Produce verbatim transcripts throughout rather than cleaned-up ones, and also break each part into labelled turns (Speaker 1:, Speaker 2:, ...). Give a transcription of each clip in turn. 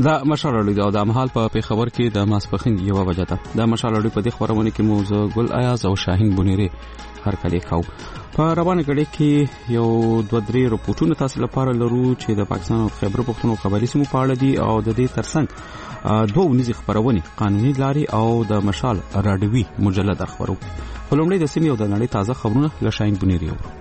Speaker 1: دا مشال اړوي دا د مهال په خبر کې د ماسپخین یو بجه ده دا مشال اړوي په دې خبرونه کې موضوع ګل ایاز او شاهین بنيري هر کله کاو په روانه کړي کې یو دوه درې رپورټونه تاسو لپاره لرو چې د پاکستان او خیبر پختونخوا خبري سیمو په اړه دي او د دې ترڅنګ دوه نيزي خبرونه قانوني لاري او د مشال راډیوي مجلد خبرو ولومړی د سیمې او د نړۍ تازه خبرونه له شاهین بنيري اورو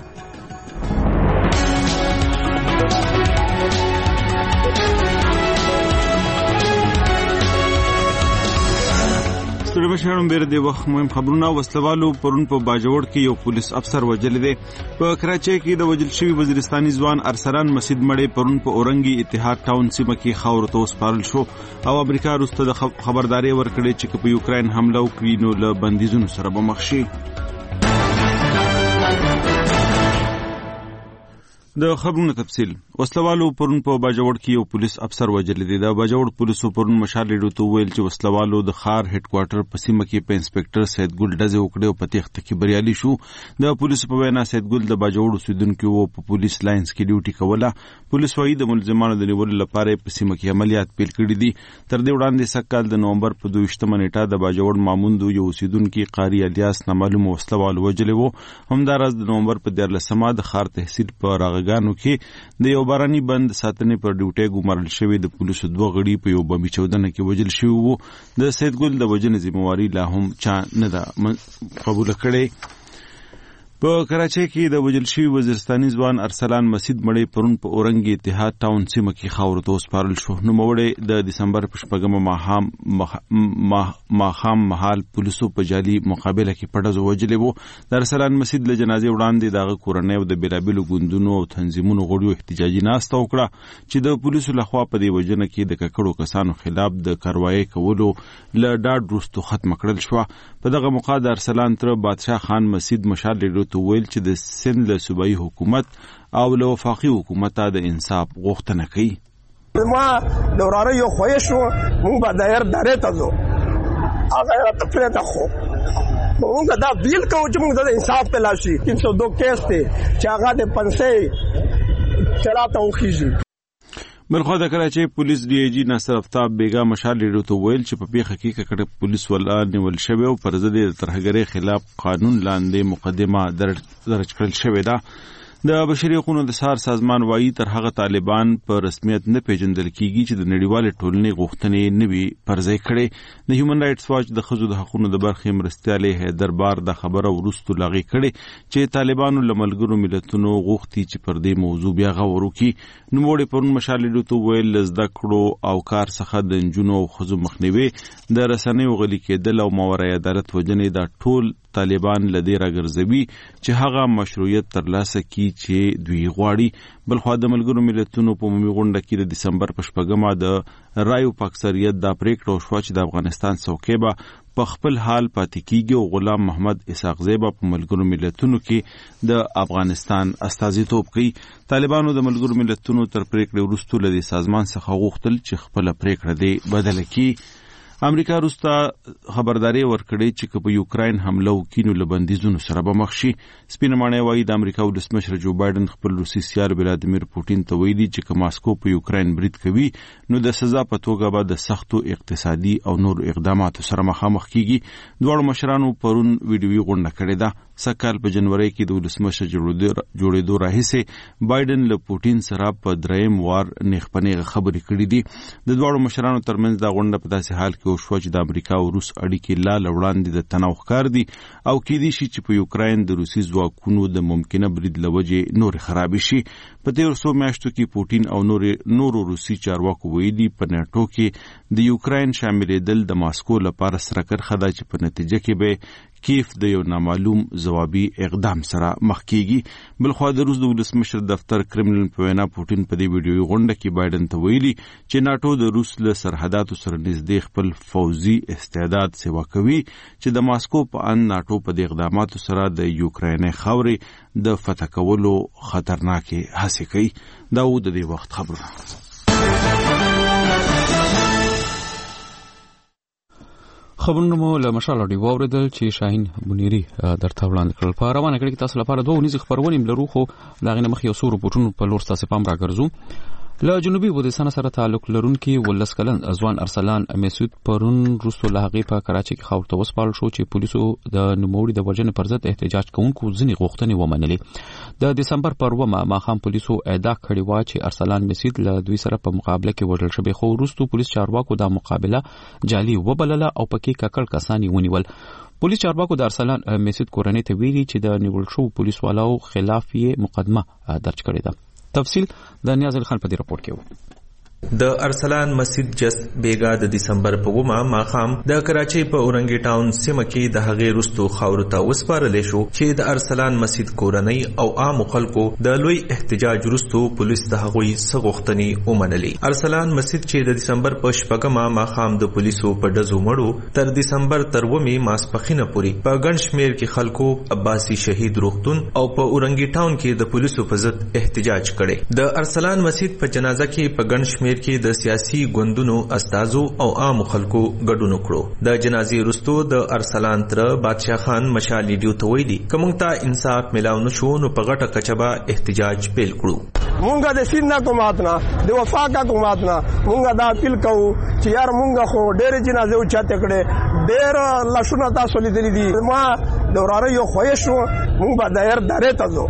Speaker 2: ستورمشهرم بیر دی وخت مهم خبرونه وسلوالو پرون په باجوړ کې یو پولیس افسر وجل دی په کراچۍ کې د وجل شوی وزیرستاني ځوان ارسلان مسجد مړی پرون په اورنګي اتحاد ټاون سیمه کې خاور ته وسپارل شو او امریکا وروسته د خبرداري ورکړې چې په یوکرين حمله وکړي نو له بندیزونو سره به مخ شي. د خبرونو تفصیل وسلوالو پرون په باجوړ کې یو پولیس افسر وجل دی د باجوړ پولیسو پرون مشال ریډیو ته ویل چې وسلوالو د خار هډ کوارټر په سیمه کې په انسپکټر سید ګل ډزه وکړه او په تخت کې بریالي شو. د پولیسو په وینا سید ګل د باجوړ اوسیدونکو وو په پولیس لاینز کې ډیوټي کوله. پولیس وايي د ملزمانو د نیولو لپاره په سیمه کې عملیات پیل کړي دي. تر دې وړاندې سکهال د نومبر په دویشتمه نیټه د باجوړ ماموند یو اوسیدونکو قاری الیاس نامعلوم وسلوالو وجل وو. همدارس د نومبر په دیارلسمه د خار تحصیل په راغګانو کې د یو باراني بند ساتنې پر ډیوټي ګمارل شوی د پولیسو دوه غړي په یو بمي چودنه کې وجل شوی وو. د سید ګل د وجنې ذمہواری لا هم چا نه ده قبول کړي. په کراچۍ کې د وجل شوی وزیرستاني ځوان ارسلان مسجد مړی پرون په اورنګي اتحاد ټاون سیمه کې خاور ته وسپارل شو. نو مړی د دسمبر په شپږمه ماهام ماهام محل پولیسو په جالي مقابله کې پټه وجلې وو. د ارسلان مسجد له جنازې وړاندې دغه کورنۍ او د بیلابیلو ګوندونو او تنظیمونو غړو احتجاجي ناسته وکړه چې د پولیسو لخوا په دې وجنه کې د ککړو کسانو خلاف د کاروایی کولو له ډاډ وروسته ختم کړل شو. په دغه موقع د ارسلان تر بادشاه خان مسجد مشال ریډیو ته ویل چې د سند له صوبایي حکومت او له وفاقي حکومت د انصاف غوښتنه کوي.
Speaker 3: ما دوراره یو خوښ شو مونږ به دایر درې ته ځو هغه راته پرېږده خو مونږ دا بیل کوو چې مونږ د انصاف په لاس شي. تین سو دو کیس دی چې هغه د پنسۍ چراته وخیږي.
Speaker 2: بلخوا د کراچۍ پولیس ډي ای جی ناصر افتاب بیگا مشال ریډیو ته ویل چې په پیښه کې ککړه پولیس ولا نیول شوی او پر ضد د ترهګرۍ خلاف قانون لاندې مقدمه درج کړل شوې ده. د بشري حقوقو د سار سازمان وايي تر هغه طالبان په رسمیت نه پیژندل کیږي چې د نړیوال ټولنې غوښتنې نوي پرځای کړي. د هیومن رائټس واچ د ښځو د حقوقو د برخې مرستیالي حیدر بار د خبره ورستو لاغي کړي چې طالبانو له ملګرو ملتونو غوښتي چې پر دې موضوع بیا غور وکړي. نو موږ پرون مشال ریډیو ته ویل زده کړو او کار څخه د نجونو او ښځو مخنیوي د رسنیو غلي کېدل او ماورای عدالت وجنې دا ټول طالبان لدی راګرځوي چې هغه مشروعیت ترلاسه کړي چې دوی غواړي. بلخوا د ملګرو ملتونو په عمومي غونډه کې د دسمبر په شپږمه د رایو په اکثریت دا پریکړه وشوه چې د افغانستان څوکۍ به په خپل حال پاتې کیږي او غلام محمد اسحاق زی په ملګرو ملتونو کې د افغانستان استازیتوب کوي. طالبانو د ملګرو ملتونو تر پریکړې وروسته له سازمان څخه غوښتل چې خپل پریکړه دې بدل کړي. امریکا وروسته خبرداري ورکړې چې په یوکرين حمله وکړي نو له بندیزونو سره به مخ شي. سپینه ماڼۍ وايي د امریکا ولسمشر جو بایدن خپل روسي سیال ولادیمیر پوتین ته ویلي چې که ماسکو په یوکرين برید کوي نو د سزا په توګه به د سختو اقتصادي او نور اقداماتو سره مخامخ کیږي. دواړو مشرانو پرون ویډیوي غونډه کړې ده. سکهال په جنوري کې د ولسمشر جوړېدو راهیسې بایدن له پوتین سره په دریم وار نیخپنیغه خبرې کړې دي. د دواړو مشرانو ترمنځ دا غونډه په داسې حال کې وشوه چې د امریکا او روس اړیکې لا لوړاندې د تناو ښکار دي او کېدای شي چې په یوکرين د روسي ځواکونو د ممکنه برید له وجې نور خراب شي. په تېرو څو میاشتو کې پوتین او نور نورو روسي چارواکو ویلي په نیټو کې د یوکرين شاملېدل د ماسکو لپاره سره کرخه ده چې په نتیجه کې به کیف د یو نامعلوم ځوابي اقدام سره مخ کیږي. بلخوا د روس د ولسمشر دفتر کرملین په وینا پوتین په دې ویډیوي غونډه کې بایدن ته ویلي چې ناتو د روس له سرحداتو سره نږدې خپل فوزي استعداد سیوا کوي چې د ماسکو په ان ناتو په دې اقداماتو سره د یوکرين خاورې د فتح کولو خطرناکې هڅې کوي. دا و د دې وخت خبرونه.
Speaker 1: خبرونه مو له مشال اړوي واوریدل چې شاهین بنيري درته وړاندې کړل. په روانه کړي تاسو لپاره دوه نيزي خبرونه لرو خو دا غنه مخ یو سور پټونو په لور تاسو پام راګرځو. له جنوبي وزیرستان سره تعلق لرونکي ولس کلن ځوان ارسلان مسعود پرون روسو لهغې په کراچي کې خاورته وسپارل شو چې پولیسو د نوموړي د وژنې پر ضد احتجاج کوونکو ځینې غوښتنې ومنلې د دسمبر پر اوومه ماښام پولیسو ادعا کړې وه چې ارسلان مسعود له دوی سره په مقابله کې وژل شوی، خو وروستو پولیس چارواکو دا مقابله جعلي وبلله او پکې ککړ کسان یې ونیول. پولیس چارواکو د ارسلان مسعود کورنۍ ته ویلي چې د نیول شوو پولیس والو خلاف یې مقدمه درج کړې ده. تفصیل د نیاز خان په دې راپور کې و.
Speaker 4: د ارسلان مسعود جس بیگا د دسمبر په اوومه ماښام د کراچۍ په اورنګي ټاون سیمه کې د هغې وروستو خاورو ته وسپارلی شو چې د ارسلان مسعود کورنۍ او عامو خلکو د لوی احتجاج وروستو پولیس د هغوی څه غوښتنې ومنلې. ارسلان مسعود چې د دسمبر په شپږمه ماښام د پولیسو په ډزو مړو تر دسمبر تر اوومې ماسپښینه پورې په ګڼ شمېر کې خلکو عباسي شهید روغتون او په اورنګي ټاون کې د پولیسو په ضد احتجاج کړی. د ارسلان مسعود په جنازه کې په ګڼ شمېر کې د سیاسي ګوندونو استازو او عام خلکو ګډون وکړو. د جنازې وروستو د ارسلان تر بادشاه خان مشال لیډیو ته ویلي که موږ ته انصاف ملاو نه شو نو په غټه کچه به احتجاج پیل کړو.
Speaker 3: مونږه د سیند حکومت نه د وفاق حکومت نه مونږه دا اپیل کوو چې یار مونږه خو ډېرې جنازې اوچاتې کړې، ډېر لاشونه تاسو لیدلي دي. ما د وراره یو خوښ شو، مونږ به دایر درې ته ځو،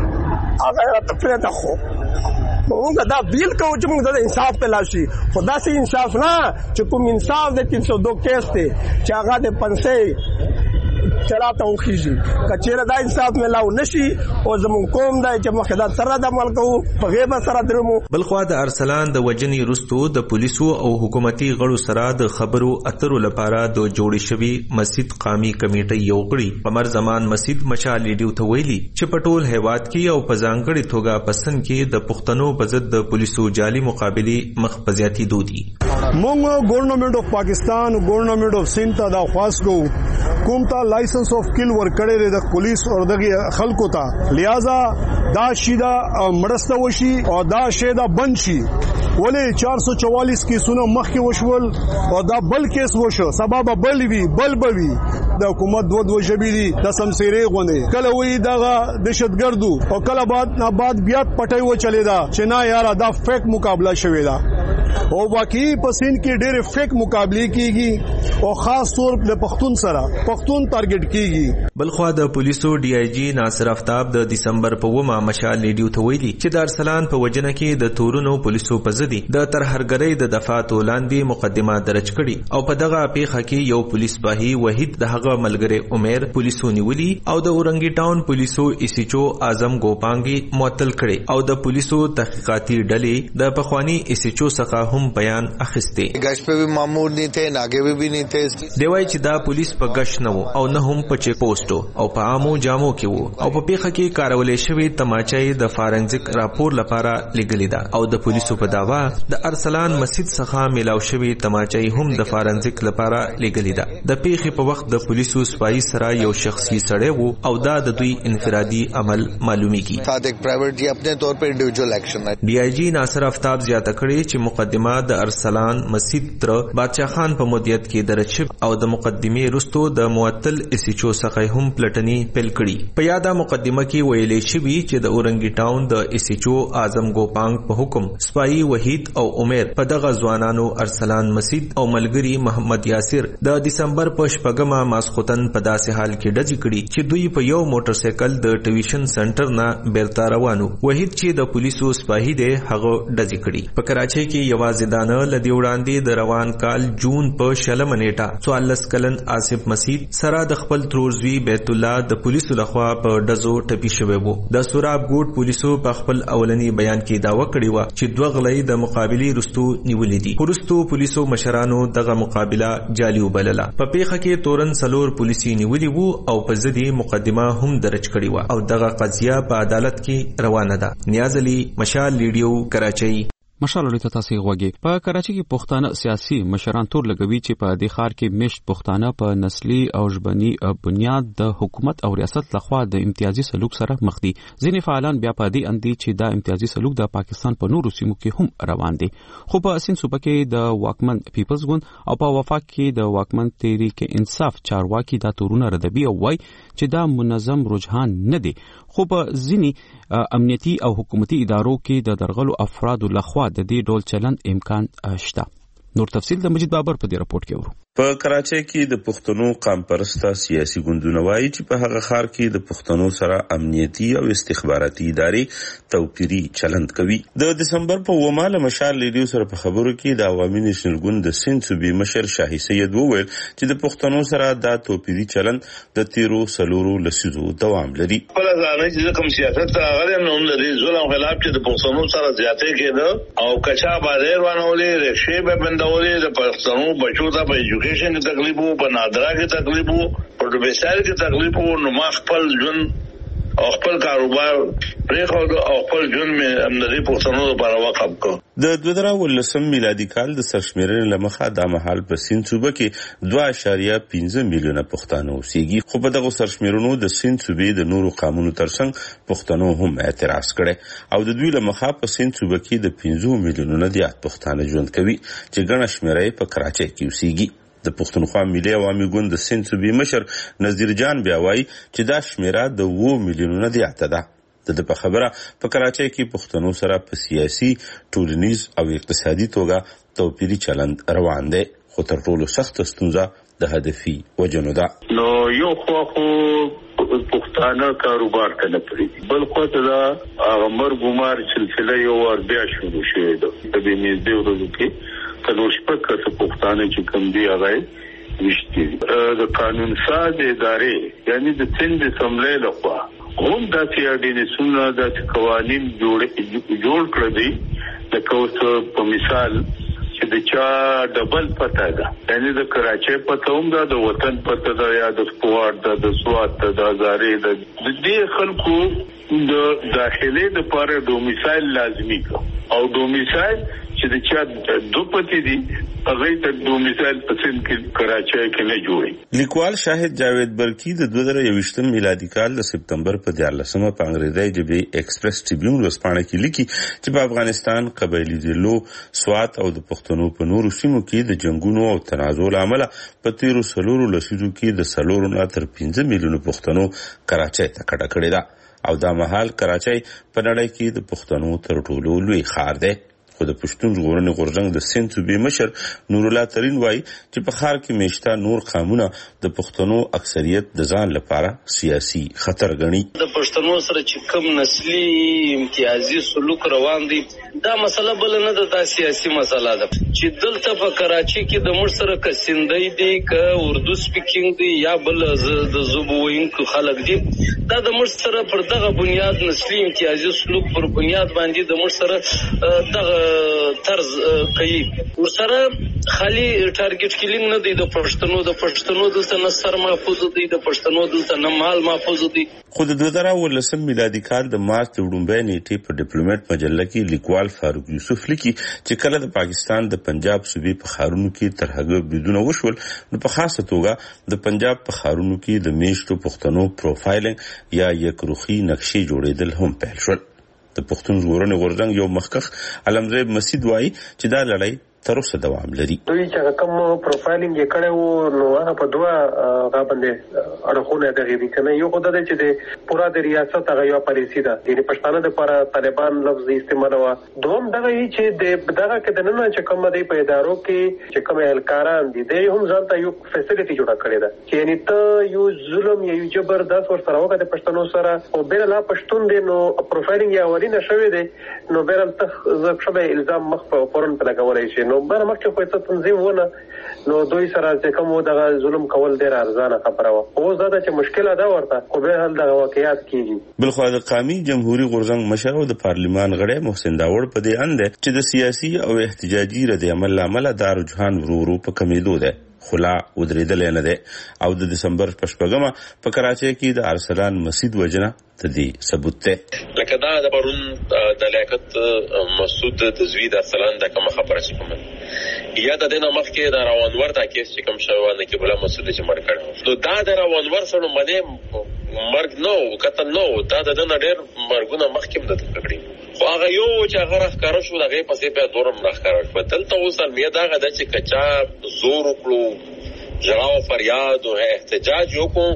Speaker 3: هغه راته پرېږده. خو مونږ دا بیل کوو چې مونږ د انصاف په لاس شي، خو داسې انصاف نه چې کوم انصاف د تین سو دو کیس دی چې هغه د پنسۍ چراته وخیږي. که چېرې دا انصاف ملاو نشي او زموږ قوم دی چې مخکې دا سره د عمل کوو په غیبه سره درمو.
Speaker 4: بلخوا د ارسلان د وژنې وروستو د پولیسو او حکومتي غړو سره د خبرو اترو لپاره د جوړې شوي مسعود قامي کمیټۍ یو غړي قمر زمان مسعود مشال لیډیو ته ویلي چې په ټول هیواد کې او په ځانګړې توګه په سند کې د پښتنو په ضد د پولیسو جعلي مقابلې مخ په زیاتېدو دي.
Speaker 5: موږ ګورنمنت اف پاکستان ګورنمنت اف سند ته دا خواست کوو کوم ته لایسنس اف کل ورکړی د پولیس او دغه خلکو ته، لہذا دا شیدا مرسته وشي او دا شیدا بند شي. ولې چار سو چوالیس کیسونه مخکې وشول او دا بل کیس وشو، سبب بل وی بل بوي. د حکومت دوه دوه ژبې دي د سمسيرې غونې، کله وی دغه دهشتګردو او کله بعد نه بعد بیا پټي و چلی دا چې نه یاره دا فیک مقابله شوی دا. او واقعي په سین کې ډېر فیک مقابله کیږي او خاص طور په پښتون سره پښتون ټارګټ کیږي.
Speaker 4: بلخوا د پولیسو ډي آی جی ناصر افتاب د دسمبر په اوومه مشال لیډیو ته ویلي چې د ارسلان په وجنه کې د تورونو پولیسو په ضد د ترهګرۍ د دفعاتو لاندې مقدمه درج کړي او په دغه پیښه کې یو پولیس سپاهي وحید د هغه ملګری عمر پولیسو نیولي او د اورنګي ټاون پولیسو ایسیچو اعظم ګوپانګي معطل کړي او د پولیسو تحقیقاتي ډلې د پخوانی ایسیچو څخه هم بیان اخیسته.
Speaker 6: گشت په بھی مامور نه ته ناګه به نه ته
Speaker 4: دی وای چې دا پولیس په گشت نه او نه هم په چیک پوسټو او په عامو جامو کې وو او په پیښه کې کارولې شوی تماچې د فارنزیک راپور لپاره لګلې ده او د پولیسو په داوا د ارسلان مسعود څخه ملاو شوی تماچې هم د فارنزیک لپاره لګلې ده. د پیښې په وخت د پولیسو سپایي سره یو شخصي سړی وو او دا د دوی انفرادي عمل معلومیږي.
Speaker 6: ساده یک پرایویټ جی خپل طور په انډیویډوال اکشن ہے.
Speaker 4: ڈی آئی جی ناصر افتاب زیاته کړي چې مقدمه د ارسلان مسعود تر بادشاه خان په مدیریت کې درج شوی او د مقدمې وروسته د معطل ایسیچو څخه هم پلټنې پیل کړي. په یاده مقدمه کې ویلې شوی چې د اورنګي ټاون د ایسیچو اعظم ګوپانګ په حکم سپایي وحید او عمر په دغه ځوانانو ارسلان مسعود او ملګری محمد یاسر د دسمبر په شپږمه ماسخوتن په داسې حال کې ډز کړي چې دوی په یو موټر سایکل د ټیویشن سنټر نه بیرته روانو. وحید چې د پولیسو سپاهي دی هغه ډز کړي. په کراچۍ کې یوازې دانه لدی وړاندې د روان کال جون په شلمه نیټه څوارلس کلن آصف مسعود سره د خپل ترورزوی بیت الله د پولیسو لخوا په ډزو ټپي شوی وو. د سوراب ګوټ پولیسو په خپل اولنی بیان کې داوا کړې و چې دوه غلې د مقابلې رستو نیولې دي. ورستو پولیسو مشرانو دغه مقابله جعلي وبلله. په پیښه کې تورن سلور پولیسي نیولې وو او په ضد مقدمه هم درج کړې و او دغه قضیه په عدالت کې روانه ده. نیاز علي، مشال لیډیو، کراچۍ.
Speaker 1: مشال لري تاسو غوږی. په کراچي کې پښتانه سیاسي مشران تور لګوي چې په دې ښار کې مشت پښتانه په نسلي او ژبني بنیاد د حکومت او ریاست لخوا د امتیازي سلوک سره مخ دي. ځینې فعالان بیا په دې اندي چې دا امتیازي سلوک د پاکستان په نورو سیمو کې هم روان دي. خو په سین صوبه کې د واکمن پیپلز ګوند او په وفاق کې د واکمن تحریک انصاف چارواکي دا تورونه ردبي او وای چې دا منظم رجحان نه دي. خو په ځینی امنیتي او حکومتي ادارو کې د درغلو افرادو لخوا د دې ډول چلند امکان شته. نور تفصیل د مجید بابر په دې راپورټ کې ورو.
Speaker 7: په کراچۍ کې د پښتنو قام پرسته سیاسي ګوندونه وایي چې په هغه ښار کې د پښتنو سره امنیتي او استخباراتي ادارې توپیري چلند کوي. د دسمبر په اوومه له مشال لیډیو سره په خبرو کې د عوامي نېشنل ګوند د سیند صوبې مشر شاهي سید وویل چې د پښتنو سره دا توپیري چلند د تیرو څلورو لسیزو دوام لري.
Speaker 8: خپل ځانه چې کوم سیاست هغه نه هم لري ظلم خلاف چې د پښتنو سره زیاتې کېده او کچا بازار ونولې رښې به بندولې د پښتنو بچو ته په ایجوکیشن کې تکلیف وو، په نادرا کې تکلیف وو، په ډوبېسال کې تکلیف وو. نو ما خپل ژوند او خپل کاروبار پرېښود او خپل ژوند مې همدغې پښتنو لپاره وقف کړ.
Speaker 7: د دوه زره اوولسم میلادي کال د سرشمېرنې له مخه دا مهال په سیند صوبه کې دوه اعشاریه پنځه میلیونه پښتانه اوسېږي. خو په دغو سرشمېرنو د سیند صوبې د نورو قامونو ترڅنګ پښتنو هم اعتراض کړی او د دوی له مخه په سیند صوبه کې د پنځو میلیونو زیات پښتانه ژوند کوي چې ګڼه شمېره یې په کراچۍ کې اوسېږي. د پښتونخوا ملي عوامي ګوند د سیند صوبې مشر نذیر جان بیا وایي چې دا شمېره د اووه میلیونو زیاته ده. د ده په خبره په کراچۍ کې پښتنو سره په سیاسي، ټولنیز او اقتصادي توګه توپیري چلند روان دی، خو تر ټولو سخته ستونزه د هدفي وجنو ده.
Speaker 8: نو یو خوا خو پښتانه کاروبار ته نه پرېږدي، بل خوا ته دا هغه مرګ ومار سلسله یو وار بیا شروع شوې ده. په دې نږدې ورځو کې څلور شپږ کسه پښتانه چې کوم دي هغه وشتي د قانون ساز ادارې یعنی د سند اسمبلی لخوا هم داسې اډینسونه داسې قوانین جوړ کړی دي لکه اوس په مثال چې د چا ډبل پته ده، یعنی د کراچۍ پته هم ده، د وطن پته ده، یا د سپوارټ ده، د سوات ده، د هزارې ده. د دې خلکو د داخلي لپاره ډومیسایل لازمي کړ او ډومیسایل چې د چا دو پتی دي هغه ته ډومیسایل په سند کې کراچۍ کې نه جوړي.
Speaker 7: لیکوال شاهد جاوید برکی د دوه زره یوویشتم میلادي کال د سپتمبر په دیارلسمه په انګریزي ژبې ایکسپریس ټریبیون ورځپاڼه کې لیکي چې په افغانستان قبایلي ضلعو سوات او د پښتنو په نورو سیمو کې د جنگونو او تنازع له امله په تیرو څلورو لسیزو کې د څلورو نه تر پنځه میلیونو پښتنو کراچۍ ته کډه کړې ده او دا مهال کراچۍ په نړۍ کې د پښتنو تر ټولو لوی ښار دی. خو د پښتون ژغورنې غورځنګ د سیند صوبې مشر نور الله ترین وایي چې په ښار کې میشته نور قامونه د پښتنو اکثریت د ځان لپاره سیاسي خطر ګڼي.
Speaker 9: د پښتنو سره چې کوم نسلي امتیازي سلوک روان دی دا مسله بل نه ده، دا سیاسي مسله ده چې دلته په کراچۍ کې د موږ سره که سندۍ دي که اردو سپیکینګ دي یا بل د ژبو ویونکو خلک دي، دا د موږ سره پر دغه بنیاد نسلي امتیازي سلوک پر بنیاد باندې د موږ سره دغه طرز کوي. ورسره خالي ټارګټ کیلینګ نه دی د پښتنو، د پښتنو دلته نه سر محفوظ دی، د پښتنو دلته نه مال محفوظ دی.
Speaker 7: خو د دوه زره اوولسم میلادي کال د مارچ د وړومبۍ نیټې په ډیپلوماټ مجله کې لیکوال فاروق یوسف لیکي چې کله د پاکستان د پنجاب صوبې په ښارونو کې ترهګر بریدونه وشول نو په خاصه توګه د پنجاب په ښارونو کې د میشتو پښتنو پروفایلینګ یا یکروخي نقشې جوړېدل هم پیل شول. د پښتون ژغورنې غورځنګ یو مخکښ علمزیب مسید وایي چې دا لړۍ تر اوسه دوام لري.
Speaker 10: دوی چې کوم پروفایلینګ یې کړی وو نو هغه په دوه هغه باندې اړخونه دغې دي که نه. یو خو دا دی چې د پوره د ریاست هغه یوه پالیسي ده، یعنې پښتانه دپاره طالبان لفظ استعمالوه. دوهم دغه وي چې د دغه کې دننه چې کومه دی په ادارو کې چې کوم اهلکاران دي دی هم ځان ته یو فیسیلیټي جوړه کړې ده چې یعنې ته یو ظلم یا یو جبر داس ورسره وکړه د پښتنو سره او بېره لا پښتون دی نو پروفایلینګ یې اولینه شوې دی نو بېره ته ښه به الزام مخ په فورن په لګولی شي. نو بره مخکې خو څه تنظیم ونه نو دوی سره چې کوم دغه ظلم کول ډېره ارزانه خبره وه. اوس دا ده چې مشکله ده ورته خو بیا هم دغه واقعیات کېږي.
Speaker 7: بلخوا د قامي جمهوري غورځنګ مشر او د پارلمان غړی محسن داوړ په دې اند دی چې د سیاسي او احتجاجي رد عمل له امله دا رجحان ورو ورو په کمېدو دی، خو لا ودرېدلی نه دی. او د دسمبر په شپږمه په کراچۍ کې د ارسلان مسید وژنه د دې ثبوت دی.
Speaker 11: لکه دا د پرون د لیاقت مسعود د زوی د ارسلان د کومه خبره چې کومه یا د دې نه مخکې د روانور دا کیس چې کوم شوی نه کې بوله مسعود چې مړ کړ نو دا د روانور سره باندې مرګ نو قتل نو دا د نه ډېر مرګونه مخکې د تکړې خو هغه یو چې هغه راخاره شو دغه پسې په دورم راخاره شو. دلته اوس المیه دا غدا چې کچا زور وکړو جراو فریاد او احتجاج وکړو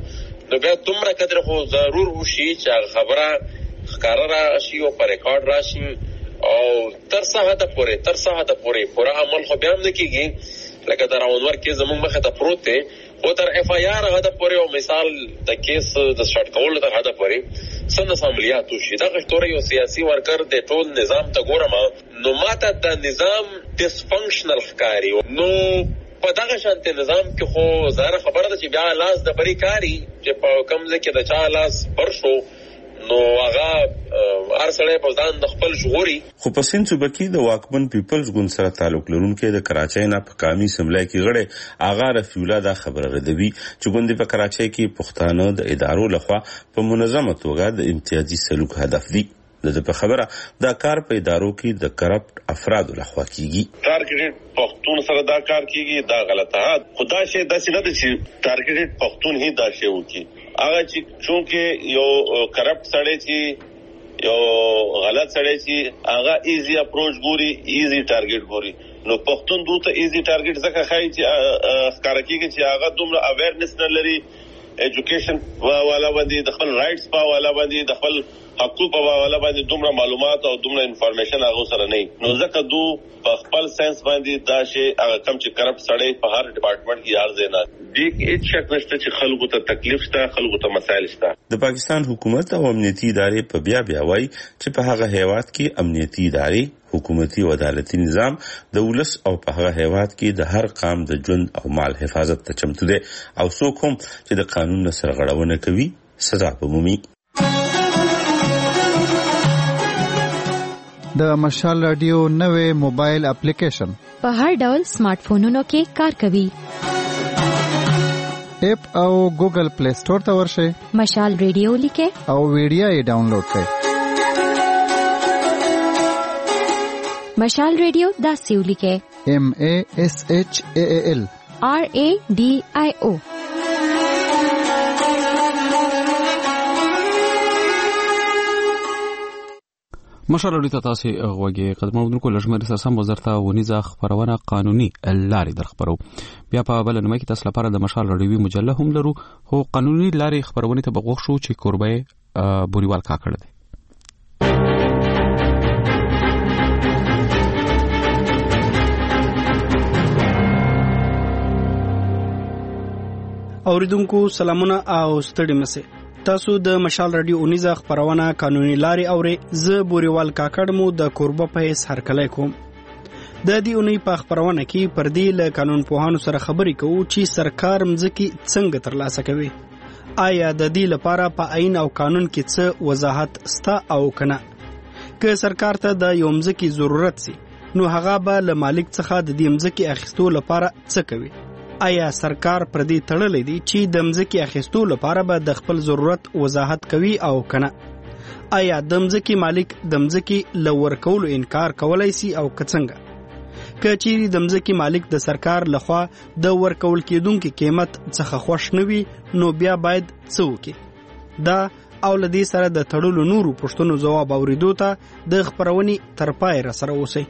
Speaker 11: نو بیا دومره قدر خو ضرور وشي چې خبره ښکاره راشي او په ریکارډ راشي او تر څه حده پورې تر څه حده پورې پوره عمل خو بیا هم نه کېږي لکه د راونور کې زموږ مخې ته پروت دی خو تر اف آی آر حده پورې او مثال د کیس د سټارټ کولو تر حده پورې څنګه عملیات وشي دغه ټول یو سیاسي ورکر د ټول نظام ته ګورم نو ماته د نظام ډیسفنکشنل ښکاري نو په دغه شانتي نظام کې خو زاره خبره ده چې بیا لاس د بری کاری چې په کوم ځای کې د چا لاس پر شو نو هغه ارسله په ځان د خپل شغوري
Speaker 7: خو په سند صوبه کې د واکمن پیپلز ګوند سره تعلق لرونکي د کراچۍ نه په قومي سملای کې غړي اغا رفیع الله دا خبره ردوي چې ګوند په کراچۍ کې پښتانه د ادارو لخوا په منظمه توګه د امتیازي سلوک هدف دي د په خبره دا کار په ادارو کې د کرپټ افراد لخوا کیږي
Speaker 12: ټارګټډ پښتون سره دا کار کیږي دا غلطه خدا شي د سینه د ټارګټډ پښتون هی دا شی وکي هغه چې چونکه یو کرپټ سړی چې یو غلط سړی چې هغه ایزی اپروچ ګوري ایزی ټارګټ ګوري نو پښتون دوته ایزی ټارګټ ځکه خای چې ښکارا کیږي چې هغه دومره اویرنس نه لري ایجوکیشن والا باندې د خپل رائټس په والا باندې د خپل حقوق په والا باندې دومره معلومات او دومره انفارمیشن هغه سره نه نو ځکه دو په خپل سنس باندې دا شی هغه کم چې کرپټ سړی په هر ډپارټمنټ کې یار زینا دي هیڅ شک نشته چې خلکو ته تکلیف شته خلکو ته مسایل شته
Speaker 7: د پاکستان حکومت او امنیتي ادارې په بیا بیا وایي چې په هغه هیواد کې امنیتي ادارې حکومتي او عدالتي نظام د ولس او په هغه هیواد کې د هر قام د ژوند او مال حفاظت ته چمتو دي او څوک هم چې د قانون سرغړونه کوي سزا به مومي
Speaker 13: د مشال رادیو نوې موبایل اپلیکیشن
Speaker 14: په هر ډول سمارټ فونونو کې کار کوي
Speaker 13: اپ او ګوګل پلی سٹور ته ورشئ
Speaker 14: مشال رادیو لیکه
Speaker 13: او ویډیو یې ډاونلوډ کړئ
Speaker 14: مشال رادیو داسې ولیکه
Speaker 13: M A S H A A L
Speaker 14: R A D I O
Speaker 1: مشال ته تاسو غوږی قدمونکو لږمري سم وزارت ونیزه خبرونه قانوني لارې در خبرو بیا په بل نومه کې تاسو لپاره د مشال رادیوي مجله هم لرو هو قانوني لارې خبرونه ته بغوښ شو چې کوربه بوريوال کاکړ دی
Speaker 15: اوریدونکو سلامونه او ستړي مشه تاسو د مشال رادیو اونیزه خبرونه قانوني لارې اوري ز بوريوال کاکړ مو د کوربه په هیڅ هرکلی کوم د دې اونۍ په خبرونه کې پر دې له قانون پوهانو سره خبرې کوو چې سرکار مځکي څنګه ترلاسه کوي آیا د دې لپاره په عین او قانون کې څه وضاحت ستا او کنه که سرکار ته د یو مځکي ضرورت سي نو هغه به له مالک څخه د دې مځکي اخیستو لپاره څه کوي آیا سرکار پر دې تړلې دي چې د مځکي اخیستو لپاره به د خپل ضرورت وضاحت کوي او کنه آیا د مځکي مالک د مځکي لور کولو انکار کولای شي او کڅنګه کچېری د مځکي مالک د سرکار لخوا د ورکول کېدونکو قیمت څخه خوښ نوي نو بیا باید څه وکړي دا او لدی سره د تړلو نورو پښتنو جواب اوریدو ته د خبرونې تر پای را سره اوسئ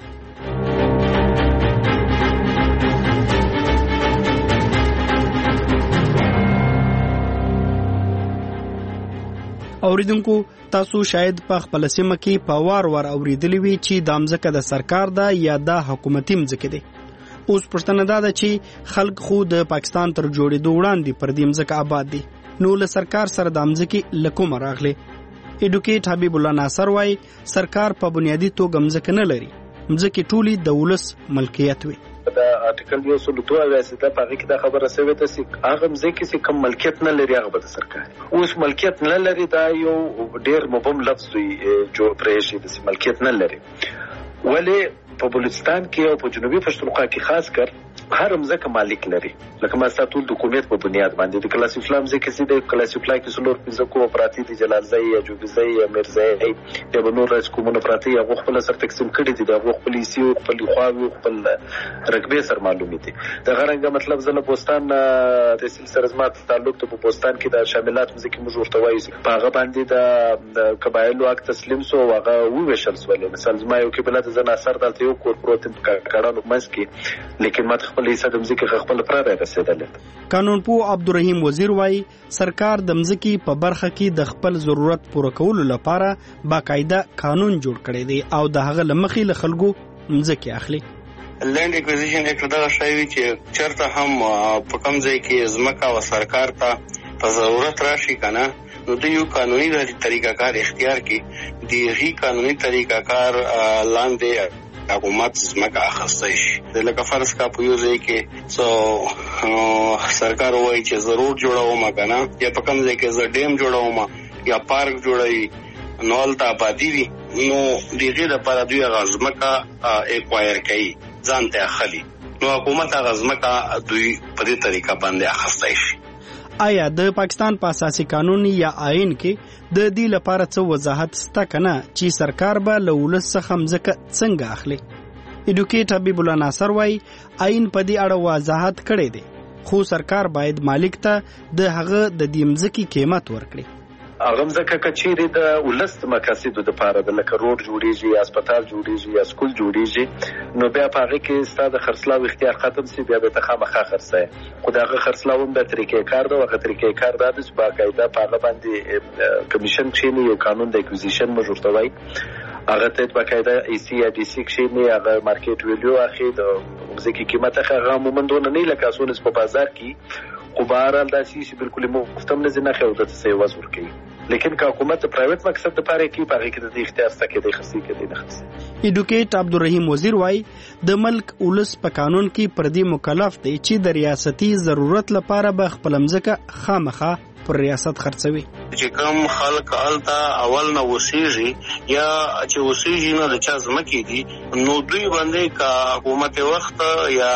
Speaker 15: اوریدونکو تاسو شاید په خپل سیمه کې په وار وار اوریدلی وي چې د امزکه د سرکار دا یا د حکومتي مزکه دي اوس پښتنه دا ده چې خلک خو د پاکستان تر جوړېدو وړاندې پر دې مزکه آباد دي نو له سرکار سره د امزکه لکوم راغلي ایډوکیټ حبیب الله ناصر وايي سرکار په بنیادی توګه مزکه نه لري مزکه ټولي د ولس ملکیت وي
Speaker 10: د آرټیکل یو سل دوه واسطه په هغه کې دا خبره شوې ده چې هغه مزکه چې کوم ملکیت نه لري هغه به سرکار اوس ملکیت نه لري دا یو ډېر مبهم لفظ وي جو پرېشي د ملکیت نه لري ولی په بلوچستان کې او په جنوبي پښتونخوا کې خاص کر هر مزکه مالک لري لکه ما ستاسو د حکومت په بنیاد باندې د کلاسیفلام ځکه چې د کلاسیفلای کې څلور پنځه کو پراتی دي جلالزای یا جوبزای یا مرزای یا بنور راځ کومونه پراتی هغه خپل سر تقسیم کړي دي هغه خپل سی او خپل خواوي خپل رقبه سر معلومي دي د غرنګ مطلب زله بوستان د سلسله زمات تعلق ته په بوستان کې د شاملات مزکه موږ ورته وایو په هغه باندې د قبایلو اک تسلیم سو هغه وویشل سو مثلا زما یو کې بلاد زنه اثر دلته یو کورپوریټ کارانو مس کې لیکن ما خپل خپل حصہ د مځکې خپل پر رسیدل.
Speaker 15: قانونپوه عبدالرحیم وزیر وایي سرکار د مځکې په برخه کې د خپل ضرورت پوره کولو لپاره باقاعده قانون جوړ کړی دی او د هغه لمخې له خلکو مځکې اخلي.
Speaker 9: لینډ اکوزیشن اکټ دا شایي چې چرته هم په کوم ځای کې ځمکه او سرکار ته په ضرورت راشي کنه نو د یو قانوني طریقه کار اختیار کړي د هی قانوني طریقه کار لاندې حکومت ځمکه اخیستی شي. لکه فرض کا په یو ځای کې څو سرکار وایي چې ضرور جوړوم کنه یا په کوم ځای کې زه ډیم جوړوم یا پارک جوړوي نو هلته آبادي وي نو دغې لپاره دوی هغه ځمکه ایکوایر کوي ځان ته اخلي نو حکومت هغه ځمکه دوی په دې طریقه باندې اخیستی شي.
Speaker 15: آیا د پاکستان په اساسي قانون یا آئین کې د دې لپاره څه وضاحت شته کنه چې سرکار به له ولس څخه مځکه څنګه اخلي؟ ایډوکیټ حبیب الله ناصر وایي آئین په دې اړه وضاحت کړی دی خو سرکار باید مالک ته د هغه د دې مځکې قیمت ورکړي.
Speaker 10: هغه ځکه کچېری د ولست مقاصد د لپاره د لکه روډ جوړیږي یا هسپتال جوړیږي یا سکول جوړیږي نو بیا په هغه کې ستاسو خرڅلاو اختیار ختم سي بیا به تخامخه خرڅه خو دغه خرڅلاو به طریقې کار دا وغه طریقې کار دا د باقاعده په هغه باندې کمیشن چې یو قانون د اکوزیشن مجورتوي هغه ته باقاعده ای سی یا ډی سی کې نه هغه مارکیټ ویلیو اخی د ځکه قیمت هغه مومندونه نه لکه اسونه په بازار کې خو بهرحال دا شي بالکل مفتم نه نه خو د څه وز ورکی لیکن که حکومت پرایویت مقصد لپاره کې په هغه کې د اختیار څخه د خصي کې نه خصي.
Speaker 15: ایډوکیټ عبدالرحیم وزیر وایي د ملک ولس په قانون کې پر دې مکلف دی چې د ریاستي ضرورت لپاره به خپل مځکه خامخا پر ریاست خرڅوي.
Speaker 9: چې کوم خلک الته اول نه وسیږي یا چې وسیږي نه د چا ځمکې دي نو دوی باندې کا حکومت وخت یا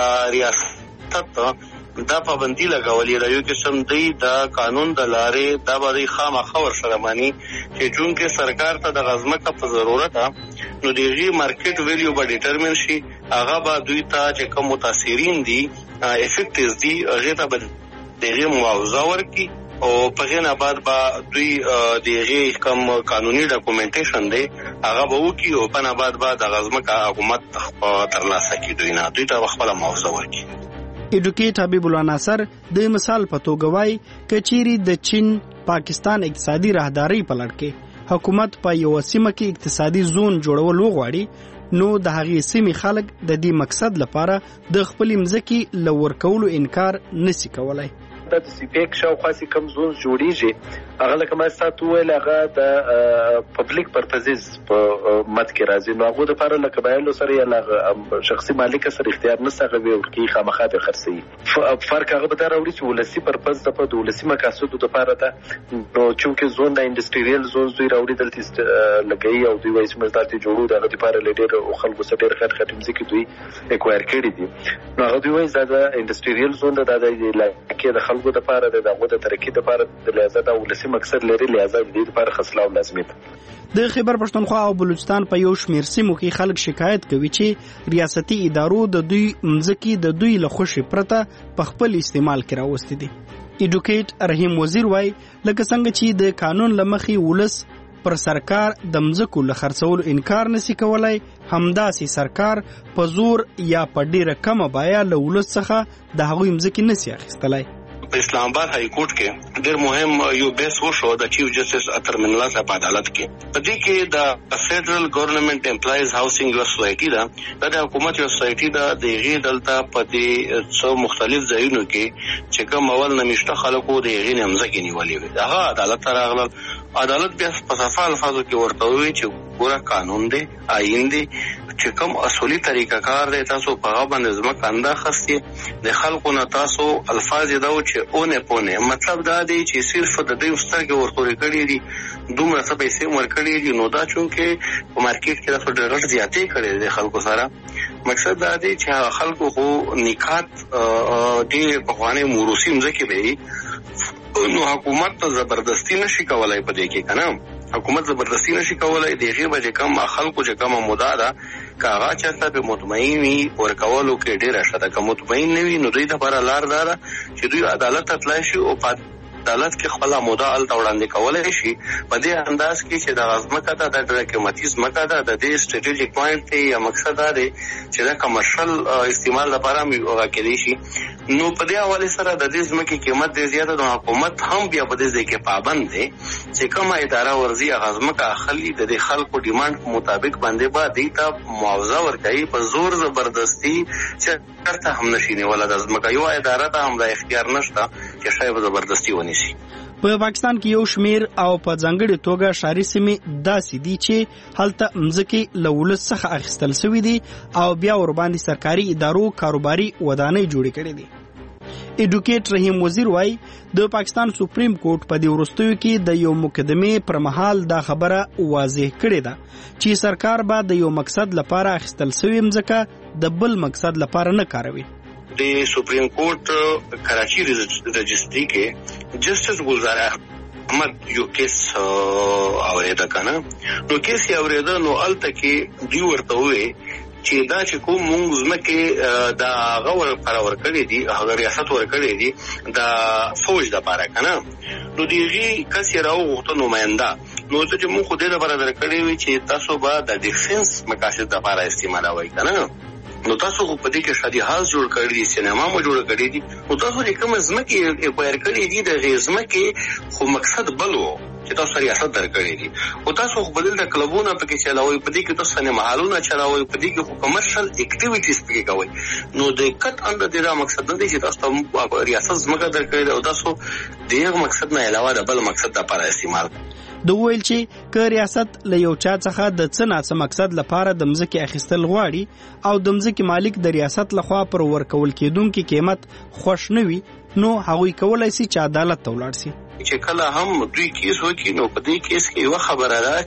Speaker 9: ریاست دا پابندي لګولې دا یو قسم دی دا قانون د لارې دا باندې خامخا ورسره مانی چې چونکه سرکار ته د غزمکه په ضرورت نو دیږي مارکیټ ویلیو به ډیټرمن شي هغه به دوی ته چې کوم متاثرین دي افیکټز دي هغه ته به دغه معاوضه ورکړي او په غیر بعد به دوی دغه کوم قانوني ډاکومنټیشن دی هغه به وکړي او په نه بعد به د غزمکه حکومت ترلاسه کړي دوی نه دوی ته خپل معاوضه ورکړي.
Speaker 15: ایډوکیټ حبیب الله ناصر د مثال په توګه وایي کچيري د چین پاکستان اقتصادي راهداري په لړ کې حکومت په یو سیمه کې اقتصادي زون جوړول وغواړي نو د هغې سیمې خلک د دې مقصد لپاره د خپل مځکې لور کولو انکار نشي کولای.
Speaker 10: د سیپیک شاوخوا سي کم زون جوړیږي هغه لکه ما ستاسو ویل هغه د پبلک پرپزز په مد کې راځي نو هغه د لپاره لکه بایلو سره یا شخصي مالک سره اختیار نه سره وي ورکی خامخا به خرڅي فرق هغه به دا راوړي چې ولسی پرپز د په ولسی مقاصد د لپاره ده نو چونکه زون د انډستریال زون دوی راوړي دلته لګي او دوی وایي چې مزداتي جوړو دغه لپاره لیډر او خلکو سره ډېر خټ خټ مزي کې دوی اکوایر کړی دي نو هغه دوی وایي دا انډستریال زون د د لکه د خلکو د لپاره د دغه د ترقی لپاره د لازمه د ولسی مقصد لري لازم دي لپاره خصلاو لازمي ده.
Speaker 15: د خیبر پښتونخوا او بلوچستان په یو شمیر سیمو کې خلک شکایت کوي چې ریاستي ادارو د دوی مځکې د دوی له خوشي پرته په خپل استعمال کې راوستي دي. ایډوکیټ رحیم وزیر وایي لکه څنګه چې د قانون لمخې ولس پر سرکار د مځکو له خرڅولو انکار نشي کولای همداسې سرکار په زور یا په ډیره کمه بیه له ولس څخه د هغوی مځکې نشي اخیستلای.
Speaker 9: په اسلام آباد های کورټ کې ډېر مهم یو بیس وشو د چیف جسټس اتر من الله صاحب عدالت کې په دې کې د فدرل ګورنمنت امپلایز هاوسینګ یو سوسایټي دا د حکومت یو سوسایټي دا د غي دلته په دې څو مختلف ځایونو کې چې کوم اول نمشته خلکو د غي نمزه کې نیولې وي دا عدالت راغله عدالت بیا په صفه الفاظو کې ورته وی چې ګوره قانون دی آئین دی چې کوم اصولي طریقه کار دی تاسو په هغه باندې ځمکه انداخستي د خلکو نه تاسو الفاظ دا و چې اونه پونه مطلب دا دی چې صرف د دې سترګې ورتوري کړي دي دومره څه پیسې ورکړي دي نو دا چونکه په مارکیټ کې تاسو ډېر زیاتې کړي دي خلکو سره مقصد دا دی چې خلکو خو نکات ډېر په خوانه موروثي مځکه دی نو حکومت ته زبردستی نشي کولای په دې کې کنه حکومت زبردستی نشي کولای دغه به کوم خلکو چې کوم مدعا کاغه چرته به مطمئن وي ورکولو کې ډیره شته کوم مطمئن نه وي نو دوی د لپاره لار دار چې دوی عدالت ته تلای شي او
Speaker 16: عدالت کې خپل مدعا ال وړاندې کولای شي په دې انداز کې چې د ازمکه د ډېر قیمتي ځمکه ده د دې سټریټیجیک پوینټ دی یا مقصد دا دی چې د کمرشل استعمال لپاره موږ کېدی شي نو په دې حواله سره د دې ځمکې قیمت ډېر زیاته د حکومت هم بیا په دې کې پابند دی چې کومه اداره ورزي ازمکه اخلي د دې خلکو ډیماند مطابق باندې با دی ته معاوضه ورکړي په زور زبردستی چې ورته هم نشي نیول د ازمکه یو اداره ته هم د اختیار نشته چې شای په زبردستی ونیسي.
Speaker 15: په پاکستان کې یو شمیر او په ځانګړي توګه شهري سیمې داسې دي چې هلته مځکې له ولس څخه اخیستل شوي دي او بیا ورباندې سرکاري ادارو کاروباري ودانۍ جوړې کړې دي. ایډوکیټ رحیم وزیر وایي د پاکستان سپریم کورټ په دې وروستیو کې د یو مقدمې پر مهال دا خبره واضح کړې ده چې سرکار به د یو مقصد لپاره اخیستل شوې مځکه د بل مقصد لپاره نه کاروي.
Speaker 16: د سپریم کورټ کراچي رجسټري کې جسټس ګلزار احمد یو کیس اوریدا کنه نو کیس یې اوریدا نو الته کې دی ورته وې چې دا چې کوم موږ زمکه دا غوړ پر ور کړی دي هغه ریاست ور کړی دي دا فوج د پاره کنه نو دیږي کسي راو غوښتنه نماینده نو چې موږ خو دې لپاره درکړی وي چې تاسو به د ډیفنس مقاصد لپاره استعمالوي کنه نو تاسو په دې کې شادي هاوس جوړ کړی دي سینما مو جوړ کړی دي نو تاسو یې کوم زمکه اکوایر کړی دي د غزمکه خو مقصد بلو چې تاسو ریاست درکړی دي او تاسو خو بدل د کلبونه پکې چلاوي په دې کې تاسو نه محلونه چلاوي په دې کې کمرشل اکټیویټیز پکې کوي نو د کټ اند د دې مقصد نه دي چې تاسو ریاست زمکه درکړی او تاسو دغه مقصد نه علاوه د بل مقصد لپاره استعمال
Speaker 15: د ویل چې که ریاست له یو چا څخه د څه ناڅه مقصد لپاره د مځکې اخیستل غواړي او د مځکې مالک د ریاست لخوا پر ورکول کېدونکي قیمت خوښ نه وي نو هغوی کولی شي چې عدالت ته ولاړ شي.
Speaker 16: چې کله هم دوی کیس وکړي نو په دې کیس کې یو خبره ده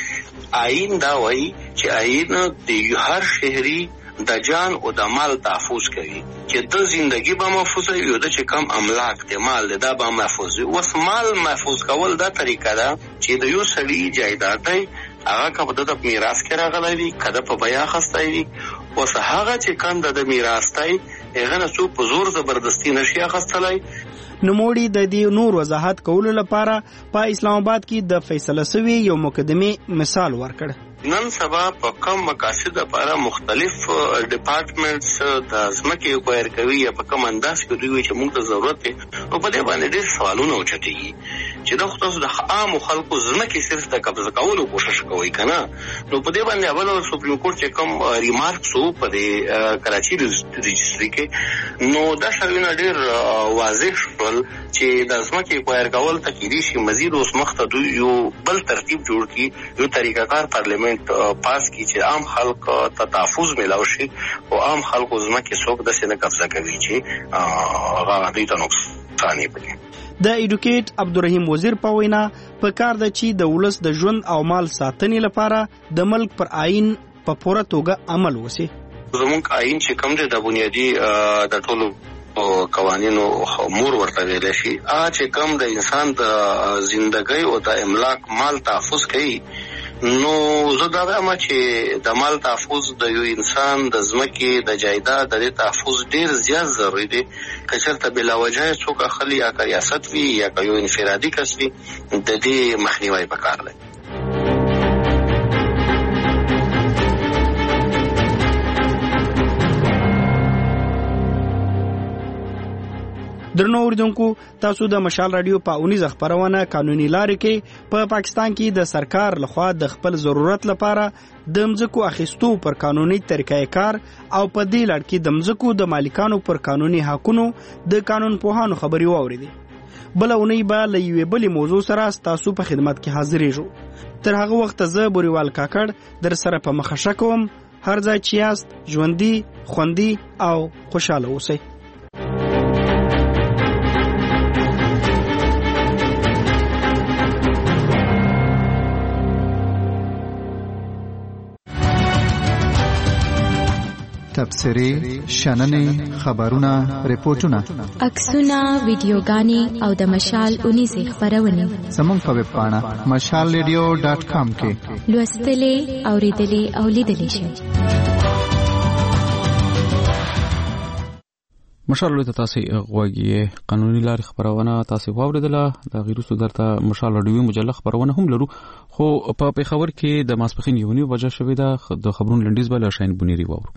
Speaker 16: چې آئین دا وایي چې آئین د هر شهري د جان او د مال تحفظ کوي چې د ژوندۍ به محفوظ وي او د چې کم املاک د مال دا به محفوظ وي. اوس مال محفوظ کول دا طریقه ده چې د یو سړي جایداد دی هغه کله د میراث کې راغلی وي کله په بیا خسته وي اوس هغه چې کنده د میراث دی هغه نه څو په زور زبردستی نشي اخستلای.
Speaker 15: نوموړي د دې نور وضاحت کولو لپاره په اسلام آباد کې د فیصله شوی یو مقدمه مثال ورکړ.
Speaker 16: نن سبا په کوم مقاصد لپاره مختلف ډپارټمنټس د ځمکې اکوایر کوي یا په کوم انداز کې دوی چې موږ ته ضرورت دی او په دې باندې ډېر سوالونه اوچتېږي چې د خصوص د عام خلکو ځمکې صرف د قبضه کولو کوشش کوي کنه نو په دې باندې اول سپریم کورټ چې کوم ریمارکس وو په دې کراچي رجسټري کې نو دا شاوینه ډېر واضح شول چې د ځمکې اکوایر کول ته کېدی شي مزید اوس مخته دوی یو بل ترتیب جوړ کړي یو طریقه‌کار پارلیمنت پاس کی چې عام خلک ته تحفظ ملاوي شي او عام خلکو زمکه څوک د سینه قبضه کوي چې هغه دوی ته نقصان یې پکې.
Speaker 15: د ایډوکیټ عبدالرحیم وزیر په وینا په کار د چې د ولس د ژوند او مال ساتنې لپاره د ملک پر آئین په پوره توګه عمل وشي.
Speaker 16: زموږ آئین چې کوم دی د بنیادی د ټولو قوانینو مور ورته ویل شي چې کوم د انسان د ژوندۍ او د املاک مال تحفظ کوي نو زه دا وایم چې د مال تحفظ د یو انسان د ځمکې د جایداد د تحفظ ډیر زیات ضروري دی که چېرته بلا وجه څوک اخلي یا که ریاست وي یا که یو انفرادي کس وي د دې مخنیوی پکار دی. درنو اوریدونکو تاسو د مشال رادیو په اونیز خبرونه قانوني لارې کې په پا پاکستان کې د سرکار لخوا د خپل ضرورت لپاره د مځکو اخیستو پر قانوني طریقې کار او په دې لړ کې د مځکو د مالکانو پر قانوني حقونو د قانون پوهانو خبري واوریدي. بل اونۍ به له یوې بلې موضوع سره تاسو په خدمت کې حاضرېږو. تر هغه وخت زه بوریوال کاکړ در سره په مخه کوم. هر ځای چې یاست ژوندي خوندي او خوشاله اوسئ.
Speaker 13: تبصرې شننې خبرونه ریپورتونه
Speaker 14: عکسونه ویډیوګانې او د مشال اونیزې خبرونه
Speaker 13: زموږ په ویب پاڼه مشال ریډیو ډاټ کام کې
Speaker 14: لوستلې اوریدلې او لیدلې شئ.
Speaker 1: مشال لوی ته تاسو غوږی قانوني لارې خبرونه تاسو واوریدله د غیرو درته مشال رادیوي مجله خبرونه هم لرو خو په پیښور کې د ماسپخین یونی وجه شوې ده د خبرونو لنډیز بل شاین بنيري واورو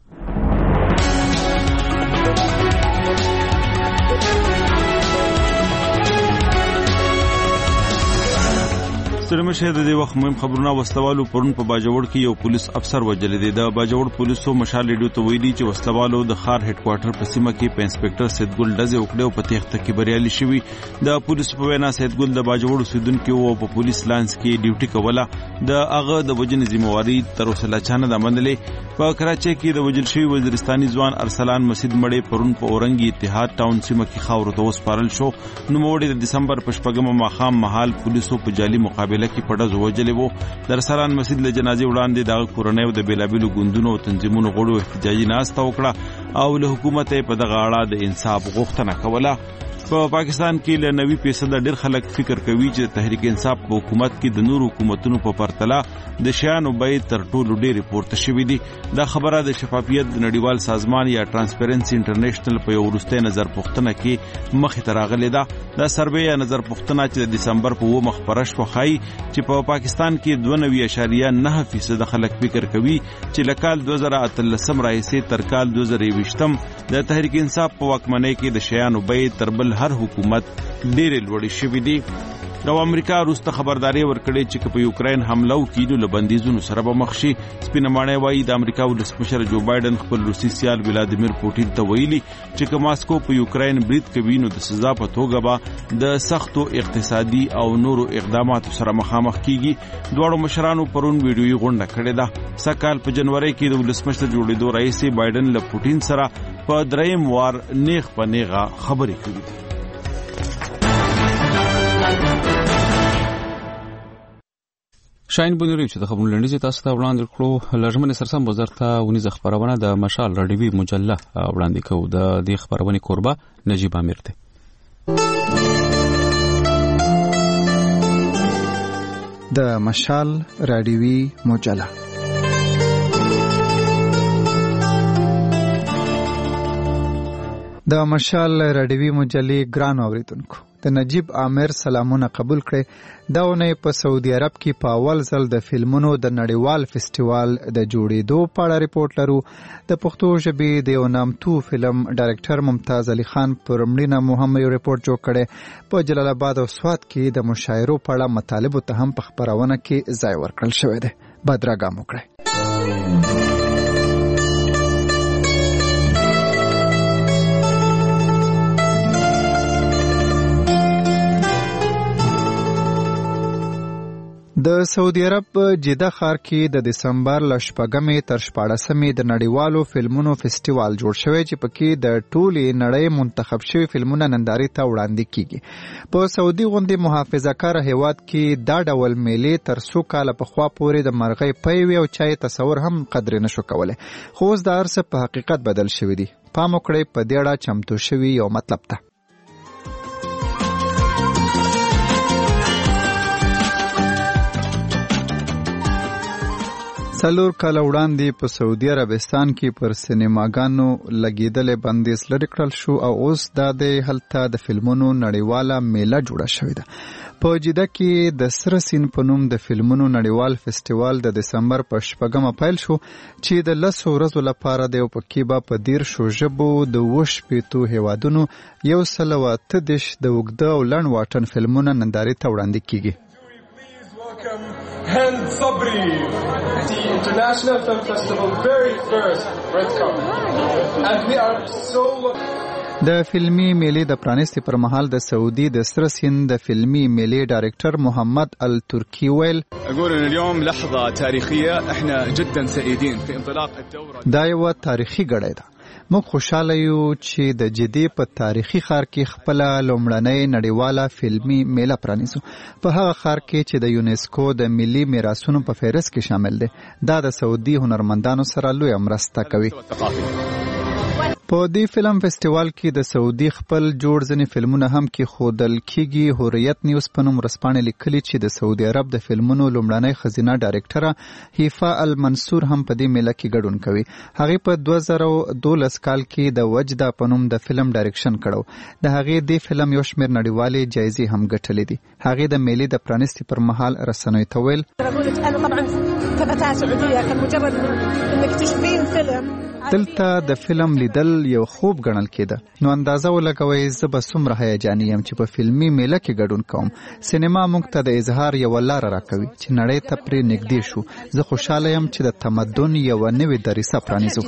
Speaker 2: سترمه شه د دې وخت مهم خبرونه وسلوالو پرون په باجوړ کې یو پولیس افسر وجل دي د باجوړ پولیسو مشال ریډیو ته ویلي چې وسلوالو د خار هډ کوارټر په سیمه کې په انسپکټر سیدګل ډزې وکړې او په تېښته کې بریالي شوي د پولیسو په وینا سیدګل د باجوړ اوسیدونکو او په پولیس لاینز کې ډیوټي کوله د هغه د وجنې ذمہواری تر اوسه لا چانه د منلې په کراچۍ کې د وجل شوی وزیرستاني ځوان ارسلان مسجد مړې پرون په اورنګي اتحاد ټاون سیمه کې خاور ته وسپارل شو نو موړي د دسمبر په شپږمه ماښام مهال پولیسو په جالي مقابله کې پړز وجلې وو د ارسلان مسجد له جنازې وړاندې د کورنۍ او د بیلابیلو ګوندونو او تنظیمونو غړو احتجاجي ناسته وکړه او له حکومت په دغه اړه د انصاف غوښتنه کوله په پاکستان کې له نوي فیصد ډېر خلک فکر کوي چې تحریک انصاف په حکومت کې د نور حکومتونو په پرتله د شیانو بیې تر ټولو ډېرې پورته شوې دي دا خبره د شفافیت د نړیوال سازمان یا ټرانسپیرنسي انټرنیشنل په یو وروستۍ نظر پوښتنه کې مخې ته راغلې ده دا سروې یا نظر پوښتنه چې د دسمبر په اوومه خپره شوه ښایي چې په پاکستان کې دوه نوي اعشاریه نه فیصد خلک فکر کوي چې له کال دوه زره اتلسم راهیسې تر کال دوه زره یوویشتم د تحریک انصاف په واکمنۍ کې د شیانو بیې تر بل هر حکومت ډېرې لوړې شوې دي د امریکا وروسته خبرداري ورکړې چې په یوکرين حمله وکړي نو بندیزونو سره به مخ شي سپینه ماڼۍ وایي د امریکا ولسمشر جو بایدن خپل روسي سیال ولادیمیر پوټین ته ویلي چې که ماسکو په یوکرين برید کوي نو د سزا په توګه به د سختو اقتصادي او نورو اقداماتو سره مخامخ کیږي دواړو مشرانو پرون ویډیويي غونډه کړې ده سکهال په جنوري کې د ولسمشر جوړېدو رئیس بایدن له پوټین سره په دریم وار نیغ په نیغه خبرې کوي
Speaker 1: شاین بنيري چې د خبرونو لنډیز تاسو ته وړاندې کړو لژمن سرسم وزارت ونیز خبرونه د مشال رادیوي مجله وړاندې کوي د دې خبرونه کوربه نجیب امیر ته
Speaker 13: د مشال رادیوي مجله د مشال رادیوي مجلې ګران اوریدونکو د نجیب امیر سلامونه قبول کړئ دا ونې په سعودي عرب کې په اول ځل د فلمونو د نړیوال فستیوال د جوړېدو په اړه ریپورت لرو د پښتو ژبې د یو نامتو فلم ډایرکټر ممتاز علي خان پر مړینه مو هم یو ریپورت جوړ کړی په جلال آباد او سوات کې د مشاعرو په اړه مطالبو ته هم په خبرونه کې ځای ورکړل شوی دی بدرګه مو کړئ د سعودي عرب جده ښار کې د دسمبر له شپږمې تر شپاړسمې د نړیوالو فلمونو فستیوال جوړ شوی چې پکې د ټولې نړۍ منتخب شوي فلمونه نندارې ته وړاندې کیږي په سعودي غوندې محافظه‌کاره هیواد کې دا ډول میلې تر څو کاله پخوا پورې د مرغۍ پۍ وي او چای تصور هم قدر نشو کولی خو اوس د هر څه په حقیقت بدل شوي دي پام وکړئ په دې اړه چمتو شوي یو مطلب ته څلور کاله وړاندې په سعودي عربستان کې پر سینماګانو لګېدلې بندیز لرې کړل شو او اوس دا د هلته د فلمونو نړیواله میله جوړه شوې ده په جده کې د سره سین په نوم د فلمونو نړیوال فستیوال د دسمبر په شپږمه پیل شو چې د لسو ورځو لپاره د یو پکې به په دیرشو ژبو د اووه شپېتو هیوادونو یو سل او اته دېرش د اوږده او لنډ واټن فلمونه نندارې ته وړاندې کیږي
Speaker 17: Hind Sabri, the International Film Festival very first red carpet, and we are so
Speaker 13: د فلمي میلې د پرانیستي پر مهال د سعودي د سره سین د فلمي میلې ډایرکټر محمد الترکی ویل
Speaker 18: اقول ان اليوم لحظه تاريخيه احنا جدا سعيدين في انطلاق الدوره
Speaker 13: دا یو تاریخي ګړی ده موږ خوشاله یو چې د جدې په تاریخي ښار کې خپل لومړنۍ نړیواله فلمي میله پرانیسو په هغه ښار کې چې د یونیسکو د ملي میراثونو په فهرست کې شامل دی دا د سعودي هنرمندانو سره لویه مرسته کوي په دې فلم فستیوال کې د سعودي خپل جوړ ځینې فلمونه هم کې ښودل کېږي. حریت نیوز په نوم ورځپاڼې لیکلي چې د سعودي عرب د فلمونو لومړنۍ ښځینه ډایرکټره هیفا المنصور هم په دې میله کې ګډون کوي. هغې په دوه زره دولس کال کې د وجده په نوم د فلم ډایرکشن کړو. د هغې دې فلم یو شمېر نړیوالې جایزې هم ګټلې دي. هغې د میلې د پرانیستي پر مهال رسنیو ته ویل دلته د فلم لیدل یو خوب ګڼل کېده، نو اندازه ولګوئ زه به څومره هیجاني یم چې په فلمي میله کې ګډون کوم. سینما موږ ته د اظهار یوه لاره راکوي چې نړۍ ته پرې نږدې شو. زه خوشحاله یم چې د تمدن یوه نوې دریڅه پرانیزو.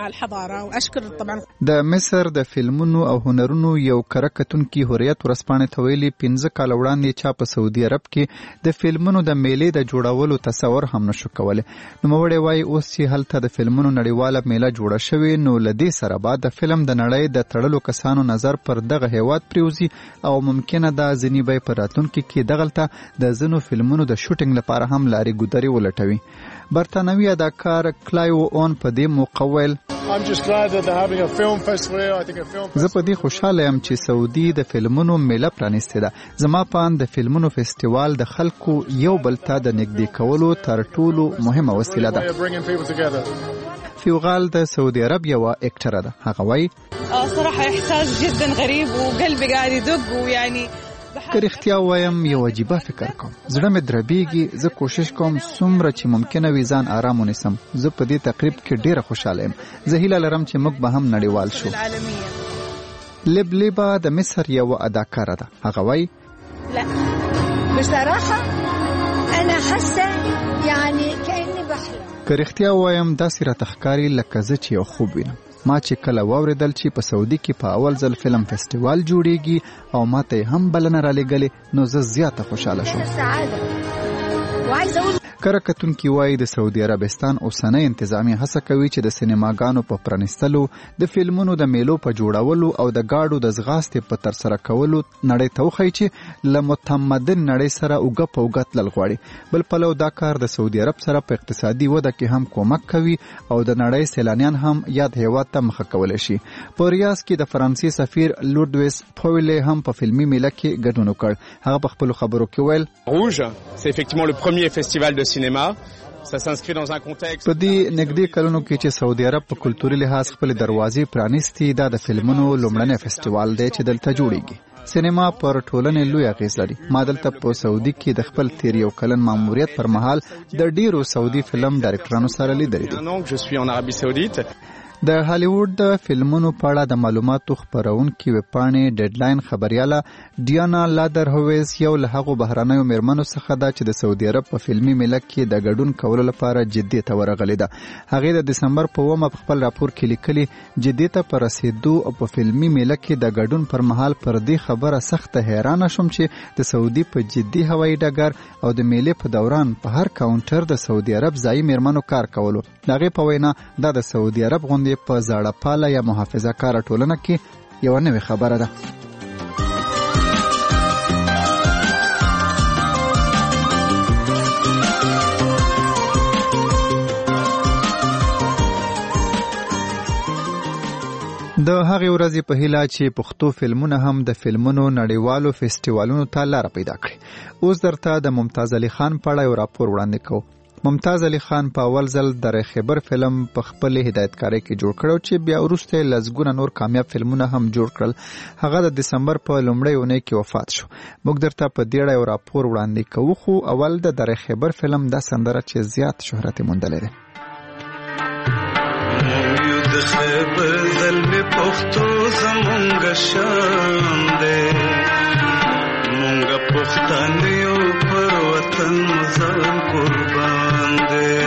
Speaker 13: د مصر د فلمونو او هنرونو یو کره کتونکي حریت ورځپاڼې ته ویلي پنځه کاله وړاندې چا په سعودي عرب کې د فلمونو د میلې د جوړولو تصور هم نشو کولی. نوموړی وایي اوس چې هلته د فلمونو نړیواله میله جوړه شوی، نو لدې سره بعد د فلم د نړۍ د تړلو کسانو نظر پر دغه هیواد پریوزي او ممکنه ده ځینې به په راتلونکي کې دغلته د ځینو فلمونو د شوټینګ لپاره هم لارې ګودرې ولټوي. برتانوي اداکار کلایو اون په دې موقع ویل زه په دې خوشحاله یم چې سعودي د فلمونو میله پرانیستې ده. زما په اند د فلمونو فستیوال د خلکو یو بل ته د نږدې کولو تر ټولو مهمه وسیله ده. فیوغال د سعودي عرب یوه اکټره ده. هغه وایي
Speaker 19: صراحه احساس جدا غریب وقلبي قاعد يدق ويعني
Speaker 13: که رښتیا وایم یو عجیبه فکر کوم. زړه مې دربیږي. زه کوشش کوم څومره چې ممکنه وي ځان آرام ونیسم. زه په دې تقریب کې ډیره خوشحاله یم. زه هیله لرم چې موږ به هم نړیوال شو. لب لیبا د مصر یوه اداکاره ده. هغه وایي
Speaker 20: لا بصراحه انا حاسه يعني كاني بحلم.
Speaker 13: که رښتیا وایم داسې راته ښکاري لکه زه چې یو خوب وینم. ما چې کله واورېدل چې په سعودي کې په اول ځل فلم فستیوال جوړیږي او ما ته یې هم بلنه رالیږلې، نو زه زیاته خوشحاله شوم. کره کتونکي وایي د سعودي عربستان اوسنۍ انتظامیه هڅه کوي چې د سینماګانو په پرانیستلو، د فلمونو د میلو په جوړولو او د گاډو د ځغاستې په ترسره کولو نړۍ ته وښایي چې له متمدن نړۍ سره اوږه په اوږه تلل غواړي. بل پلو دا کار د سعودي عرب سره په اقتصادي وده کې هم کومک کوي او د نړۍ سیلانیان هم یاد هیواد ته مخه کولی شي. په ریاض کې د فرانسې سفیر لوډویس پویلې هم په فلمي میله کې ګډون وکړ. هغه په خپلو خبرو کې ویل
Speaker 21: روج c'est effectivement le premier festival de cinéma. Ça s'inscrit dans un contexte.
Speaker 13: په دې نږدې کلونو کې چې سعودي عرب په کلتوري لحاظ خپل دروازې پرانیستي، دا د فلمونو لومړنی فستیوال دی چې دلته جوړیږي. سینما پر ټولنې لوی اغیز لري. ما دلته په سعودي کې د خپل تیر یو کلن ماموریت پر مهال د ډیرو سعودي فلم ډایرکټرانو سره لیدلې دي. د هالیوډ د فلمونو په اړه د معلوماتو خپرونکي ویبپاڼې ډیډلاین خبریاله ډیانا لادرهویز یو له هغو بهرنیو میرمنو څخه ده چې د سعودي عرب په فلمي میله کې د ګډون کولو لپاره جدي ته ورغلې ده. هغې د دسمبر په اوومه په خپل راپور کې لیکلي جدي ته په رسېدو او په فلمي میله کې د ګډون پر مهال پر دې خبره سخته حیرانه شوم چې د سعودي په جدي هوایي ډګر او د میلې په دوران په هر کاونټر د سعودي عرب ځایي میرمنو کار کولو. د هغې په وینا دا د سعودي عرب غوندې په زاړه پاله یا محافظه کاره ټولنه کې یوه نوې خبره ده. د هغې ورځې په هیله چې پښتو فلمونه هم د فلمونو نړیوالو فستیوالونو ته لاره پیدا کړي. اوس درته د ممتاز علي خان په اړه یو راپور وړاندې کوو. ممتاز علي خان په اول ځل د خیبر فلم په خپل هدایتکارۍ کې جوړ کړو چې بیا وروسته لزګونه نور کامیاب فلمونه هم جوړ کړل. هغه د دسمبر په لومړۍ اونۍ کې وفات شو. موږ درته په دې اړه یو راپور وړاندې کوو، خو اول د در خیبر فلم دا سندره چې زیات شهرت موندلی دی.
Speaker 22: د خیبر زلمې پښتو زمونږ شان دی، مونږ پښتانه یو پر وطن ځان قربان دی.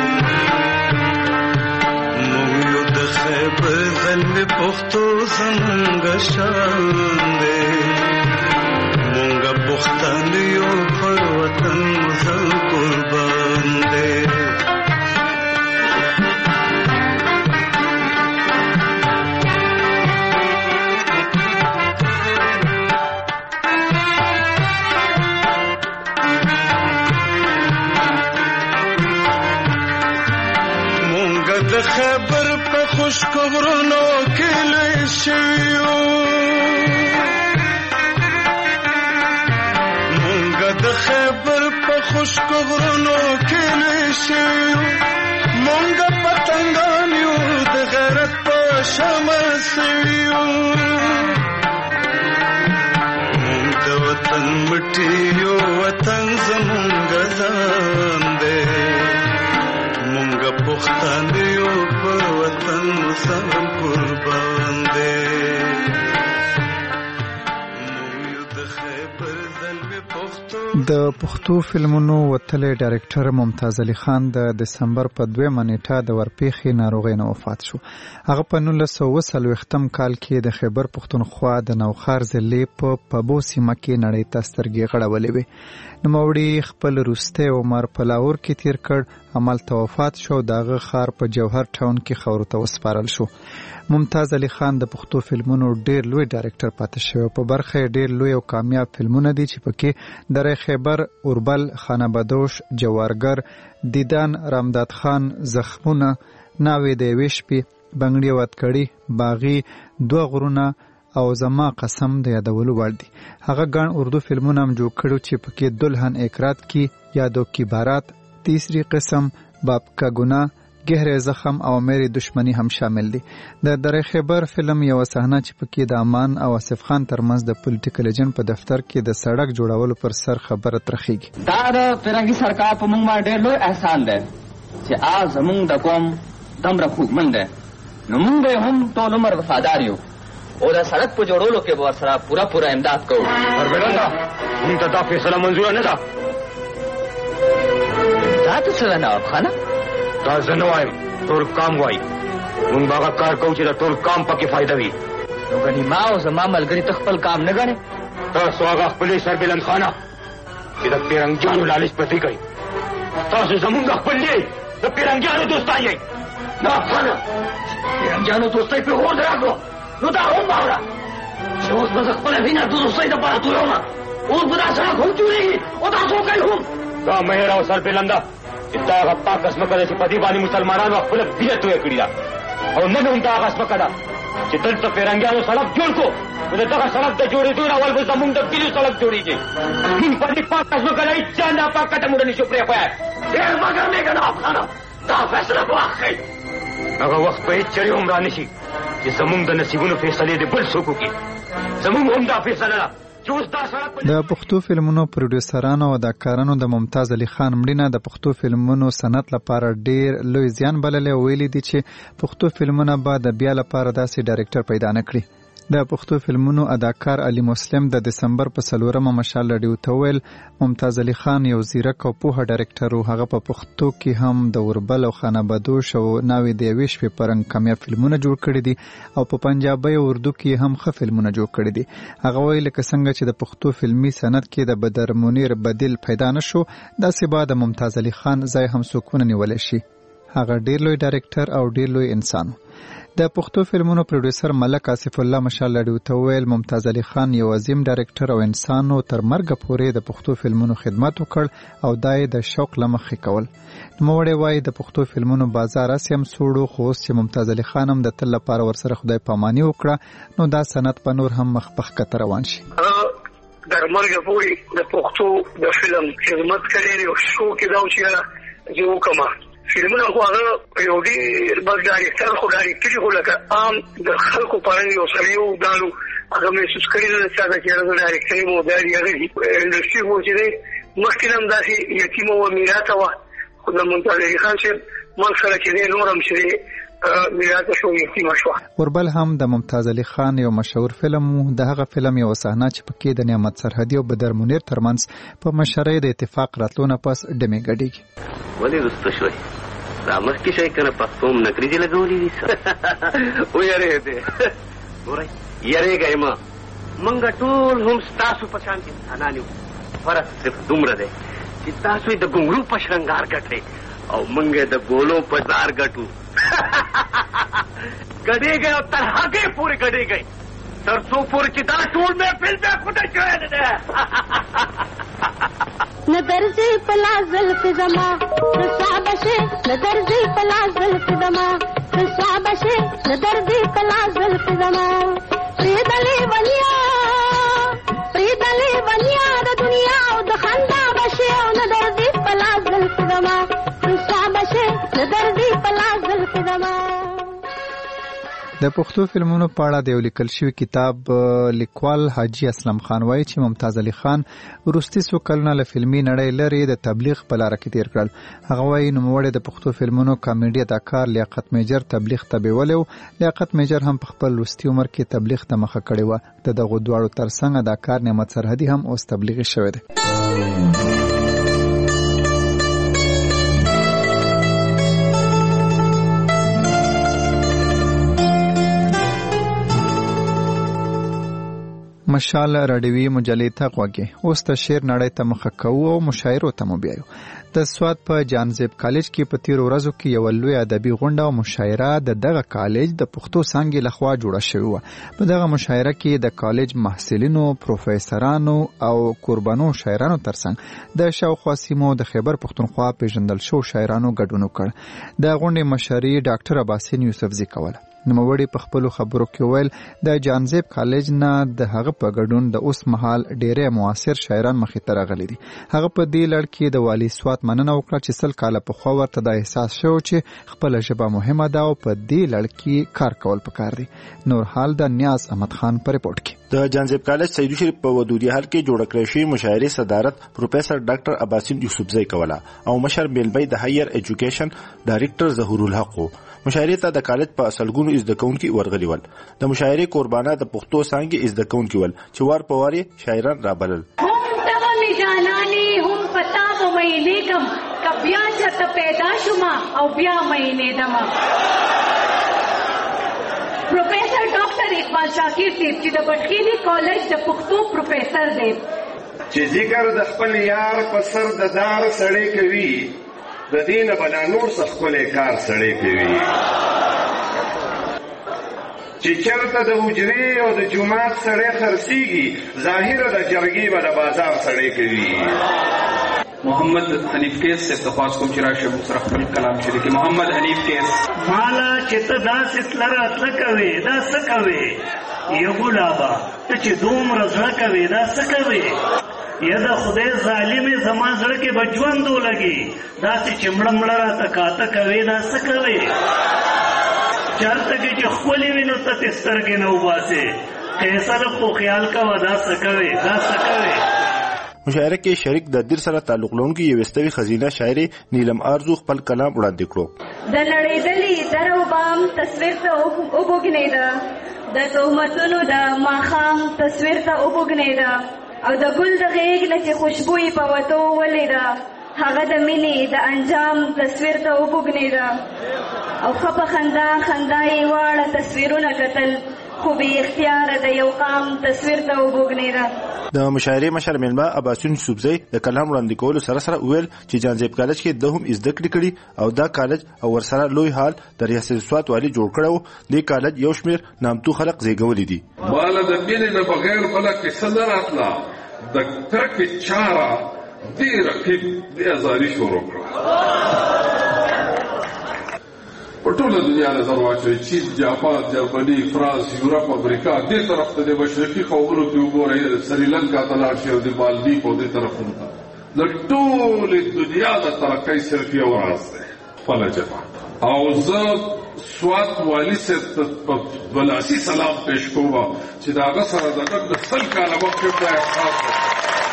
Speaker 22: مونږ یو د خیبر زلمې پښتو زمونږ شان دی، مونږ پښتانه یو پر وطن ځان قربان دی. د خبر په خشک غرونو کې لوی شویو مونږ د خیبر په خشک غرونو کې لوی شویو مونږ پتنګان یو د غیرت په شمع سویو مونږ د وطن مټي یو وطن زمونږ ځان دی مونږ پښتانه یو پر وطن سره قربان دی
Speaker 13: د پښتو فلمونو وتلې ډایرکټر ممتاز علي خان د دسمبر په دویمه نیټه د ورپېښې ناروغۍ نه وفات شو. هغه په نولس سوه اوه څلوېښتم کال کې د خیبر پښتونخوا د نوخار ضلعې په پبو سیمه کې نړۍ ته سترګې غړولې وې. نوموړي خپل وروستی عمر په لاهور کې تیر کړ. همالته وفات شو. د هغه ښار په جوهر ټاون کې خاورو ته وسپارل شو. ممتاز علي خان د پښتو فلمونو ډیر لوی ډایرکټر پاتې شوی. په برخه ډیر لوی او کامیاب فلمونه دي چې پکې درې خیبر، اوربل، خانه بدوش، جوارګر، دیدان، رامداد خان، زخمونه، ناوې د یوې شپې، بنګړي وتکړي، باغي، دوه غرونه او زما قسم د یادولو وړ دي. هغه ګڼ اردو فلمونه هم جوړ کړو چې پکې دلهن اکرات کی، یادو کی بارات، تیسری قسم، باپ کا ګناه، گہرے زخم او میری دشمنی هم شامل دي. د درې خیبر فلم یو صحنه چې پکې د امان او آصف خان ترمنځ د پولیټیکل ایجنټ په دفتر کې د سړک جوړولو پر سر خبره ترخیږي.
Speaker 3: دا د فرنګي سرکار په موږ باندې ډېر لوی احسان دی چې آز زموږ د قوم دومره خوږمن دی. نو موږ هم ټول عمر وفادار یو او د سړک په جوړولو کې به ورسره پوره پوره امداد کوو.
Speaker 5: وربلنده موږ ته دا فیصله منظوره نه ده.
Speaker 3: دا څه چل نه خانه
Speaker 5: دا زه نه وایم، ټول کام وایي. موږ به هغه کار کوو چې د ټول کام پکې فایده وي.
Speaker 3: نو ګنې ما او زما ملګري ته خپل کام نه ګڼې؟
Speaker 5: تاسو هغه خپلې سربلند خانه چې د پیرنګیانو لالچ پسې کوي. تاسو زمونږ خپل دی د پیرنګیانو دوستان یې. نه خانه پیرنګیانو دوستۍ پرې هوډ راکړو نو دا هم واوره چې اوس به زه خپله وینه د دوستۍ دپاره تویومه. اوس به دا سړک هم جوړېږي او دا څوکۍ هم. دا مهر او سربلنده دا هغه پاک ځمکه ده چې په دې باندې مسلمانانو خپله وینه تویه کړې ده. او نن هم دا هغه ځمکه ده چې دلته پیرنګیانو سړک جوړ کړو نو د دغه سړک د جوړېدو نه اول به زمونږ د کلیو سړک جوړېږي. موږ په دې پاکه ځمکه نه هېڅ چا ناپاکه ته موږ نشو پرېښوی. ډېر مه ګرمېږه نه افغانه، دا فیصله په وخت ښایي. هغه وخت به هېڅ چرې هم را نه شي چې زمونږ د نصیبونو فیصلې د بل څوک وکړي. زمونږ هم دا فیصله ده.
Speaker 13: د پښتو فلمونو پروډوسرانو او اداکارانو د ممتاز علي خان مړینه د پښتو فلمونو صنعت لپاره ډیر لوی زیان بللی او ویلي دي چې پښتو فلمونه به د بیا لپاره داسې ډایرکټر پیدا نه کړي. د پښتو فلمونو اداکار علي مسلم د دسمبر په څلورمه مشال راډیو ته ویل ممتاز علي خان یو ځیرک او پوهه ډایرکټر و. هغه په پښتو کې هم د اوربل او خانه بدوش او ناوې د یوې شپې په رنګ کامیاب فلمونه جوړ کړي دي او په پنجابي او اردو کې هم ښه فلمونه جوړ کړي دي. هغه ویل لکه څنګه چې د پښتو فلمي صنعت کې د بدر منیر بدیل پیدا نشو داسې به د ممتاز علي خان ځای هم څوک ونه نیولی شي. هغه ډیر لوی ډایرکټر او ډیر لوی انسان و. د پښتو فلمونو پروډوسر ملک آصف الله مشال راډیو ته ویل ممتاز علي خان یو عظیم ډایرکټر او انسان و. تر مرګه پورې د پښتو فلمونو خدمت وکړ او دا یې د شوق له مخې کول. نوموړی وایي د پښتو فلمونو بازار هسې هم سوړ و خو اوس چې ممتاز علي خان هم د تل لپاره ورسره خدای پاماني وکړه نو دا صنعت په نور هم مخ په ښکته روان شي.
Speaker 23: در مرګه پورې د پښتو د فلم خدمت کړی دی او شوق یې دا و چې زه وکړم. فلمونه خو هغه یو ډېر بس ډایرکټر خو ډایرکټري خو لکه عام د خلکو په اړه یو سړی و دا نو هغه محسوس کړي نه چا ته چې هغه ډایرکټري و دا هغه دي انډسټري خو چې دی مخکې هم داسې یتیمه وه میراته وه خو د ممتاز علي خان صاحب مرګ سره چې دی نور هم چې دی میراته شو یتیمه شوه.
Speaker 13: اوربل هم د ممتاز علي خان یو مشهور فلم و. د هغه فلم یو صحنه چې پکې د نعمت سرحدي او بدر منیر ترمنځ په مشرۍ د اتفاق راتلو نه پس ډمې ګډېږي.
Speaker 3: ولې وروسته شوی؟ دا مخکې شی که نه پښتو هم نکریزې لګولې دي ویرېدې ګورئ یېرېږئ مه موږ ټول هم ستاسو په شان انسانان یو. فرق صرف دومره دی چې تاسو یې د ګونګړو په شرنګار ګټئ او موږ یې د ګولو په زار ګټو. ګډېږئ او تر هغې پورې ګډېږئ تر څو پورې چې دا ټول محفل بیا خوټه شوی نه دی.
Speaker 24: نه درځي په لاس زلفې زما رسوا به شې نه درځي په لاس زلفې زما
Speaker 4: رسوا بشه د دردي کلا زلف زما پریدلې ونیا پریدلې ونیا د دنیا او د خندا بشه او د دردي کلا زلف زما رسوا بشه د دردي کلا زلف زما.
Speaker 13: د پښتو فلمونو په اړه د یو لیکل شوی کتاب لیکوال حاجی اسلم خان وایي چې ممتاز علي خان وروستي څو کلونه له فلمي نړۍ لرې د تبلیغ په لاره کې تیر کړل. هغه وایي نوموړی د پښتو فلمونو کامیډي اداکار لیاقت میجر تبلیغ ته بیولی و. لیاقت میجر هم په خپل وروستي عمر کې تبلیغ ته مخه کړې وه. د دغو دواړو ترڅنګ اداکار نعمت سرحدي هم اوس تبلیغي شوی دی. مشال راډیوي مجلې ته غوږی. اوس د شعر نړۍ ته مخه کوو او مشاعرو ته مو بیایو. د سوات په جانزیب کالج کې په تیرو ورځو کې یو لوی ادبي غونډه او مشاعره د دغه کالج د پښتو څانګې لخوا جوړه شوې وه. په دغه مشاعره کې د کالج محصلینو، پروفیسورانو او قربانو شاعرانو ترڅنګ د شاوخوا سیمو د خیبر پښتونخوا پیژندل شوو شاعرانو ګډون وکړ. د غونډې مشري ډاکټر عباسین یوسفزي کوله. نوموړي په خپلو خبرو کې ویل د جانزیب کالج نه د هغه په ګډون د اوس مهال ډېری معاصر شاعران مخې ته راغلي دي. هغه په دې لړ کې د والي سوات مننه وکړه چې سل کاله پخوا ورته دا احساس شو چې خپله ژبه مهمه ده او په دې لړ کې کار کول پکار دي. نور حال د نیاز احمد خان په رپورټ کې.
Speaker 6: د جانزیب کالج سیدو شریف په ودودي حال کې جوړ کړی شوی مشاعرې صدارت پروفیسور ډاکټر عباسین یوسفزی کوله او مشر میلبی د هایر ایجوکیشن ډایریکټر ظهور الحق. مشاعرې ته د کالج په اصلګونو زده کوونکي ورغلي ول. د مشاعرې قربانه د پښتو څانګې زده کوونکي ول چې وار په وار شاعران رابلل.
Speaker 8: هم ته می جانانی هم پتا و مې کم کبیا چې پیدا شوما او بیا مې دما. پروفیسر ډاکټر اقبال شاکر صاحب چې د بټخیلی کالج د پښتو پروفیسر دی
Speaker 24: چې ذکر د خپل یار په سر د دار سړی کوي د دین بلا نور څخه خپل کار سړی کوي. چې چرته د حجرې او د جماعت سړی خرڅیږي ظاهر د جرګې و د بازار سړی کوي.
Speaker 25: محمد حنیف کیس سے تخواست کوم چې راشه سره خپل کلام شریک. محمد حنیف کیس
Speaker 26: مالا چې ته داسې تلره څه کوي دا څه کوي یو ګلابا ته چې دومره زړه کوي دا څه کوي یا د خدای ظالمې زما زړه کې به ژوند ولګي داسې چې مړه مړه راته کاته کوي دا څه کوي چېرته کې چې ښکلې وي نو ته ترې سترګې نه وباسې قیصر خو خیال کوه دا څه کوي دا څه کوي.
Speaker 6: مشاعره کې شریک د دیر سره تعلق لرونکي یو استوي خزینه شاعرې نیلم آرزو خپل کلام وړاندې کړو.
Speaker 8: د نړېدلې درو بام تصویر ته وبوږنېده د تهمتونو د ماښام تصویر ته وبوږنېده او د ګل د غېږ نه چې خوشبویي په وتو ولیده هغه د مینې د انجام تصویر ته وبوږنېده او ښه په خندا خندا یې واړه تصویرونه کتل خو بې اختیاره د یو قام تصویر ته وبوږنېده.
Speaker 6: د مشاعرې مشر میلمه عباسین یوسفزی د کلام وړاندې کولو سره سره وویل چې جانزیب کالج کې د هم زده کړې کړي او دا کالج او ورسره لوی حال د ریاست سوات والي جوړ کړی و. دې کالج یو شمېر نامتو خلک زیږولي دي.
Speaker 27: ماله د مینې نه بغیر بله کیسه نه راتله د کرکې چاره دې رقیب دې ازاري شروع کړه. په ټوله دنیا نظر واچوئ چین، جاپان، جرمني، فرانس، یورپ، امریکا دې طرف ته د مشرقي قومونو کې وګورئ سریلنکا ته لاړ شئ او د مالدیپ او دې طرفونو ته د ټولې دنیا د ترقۍ صرف یو راز دی خپله ژبه. او زه سوات والي صاحب ته په ولاسي سلام پیش کوم چې د هغه سره د نن د سل کاله مخکې دا احساس وکړم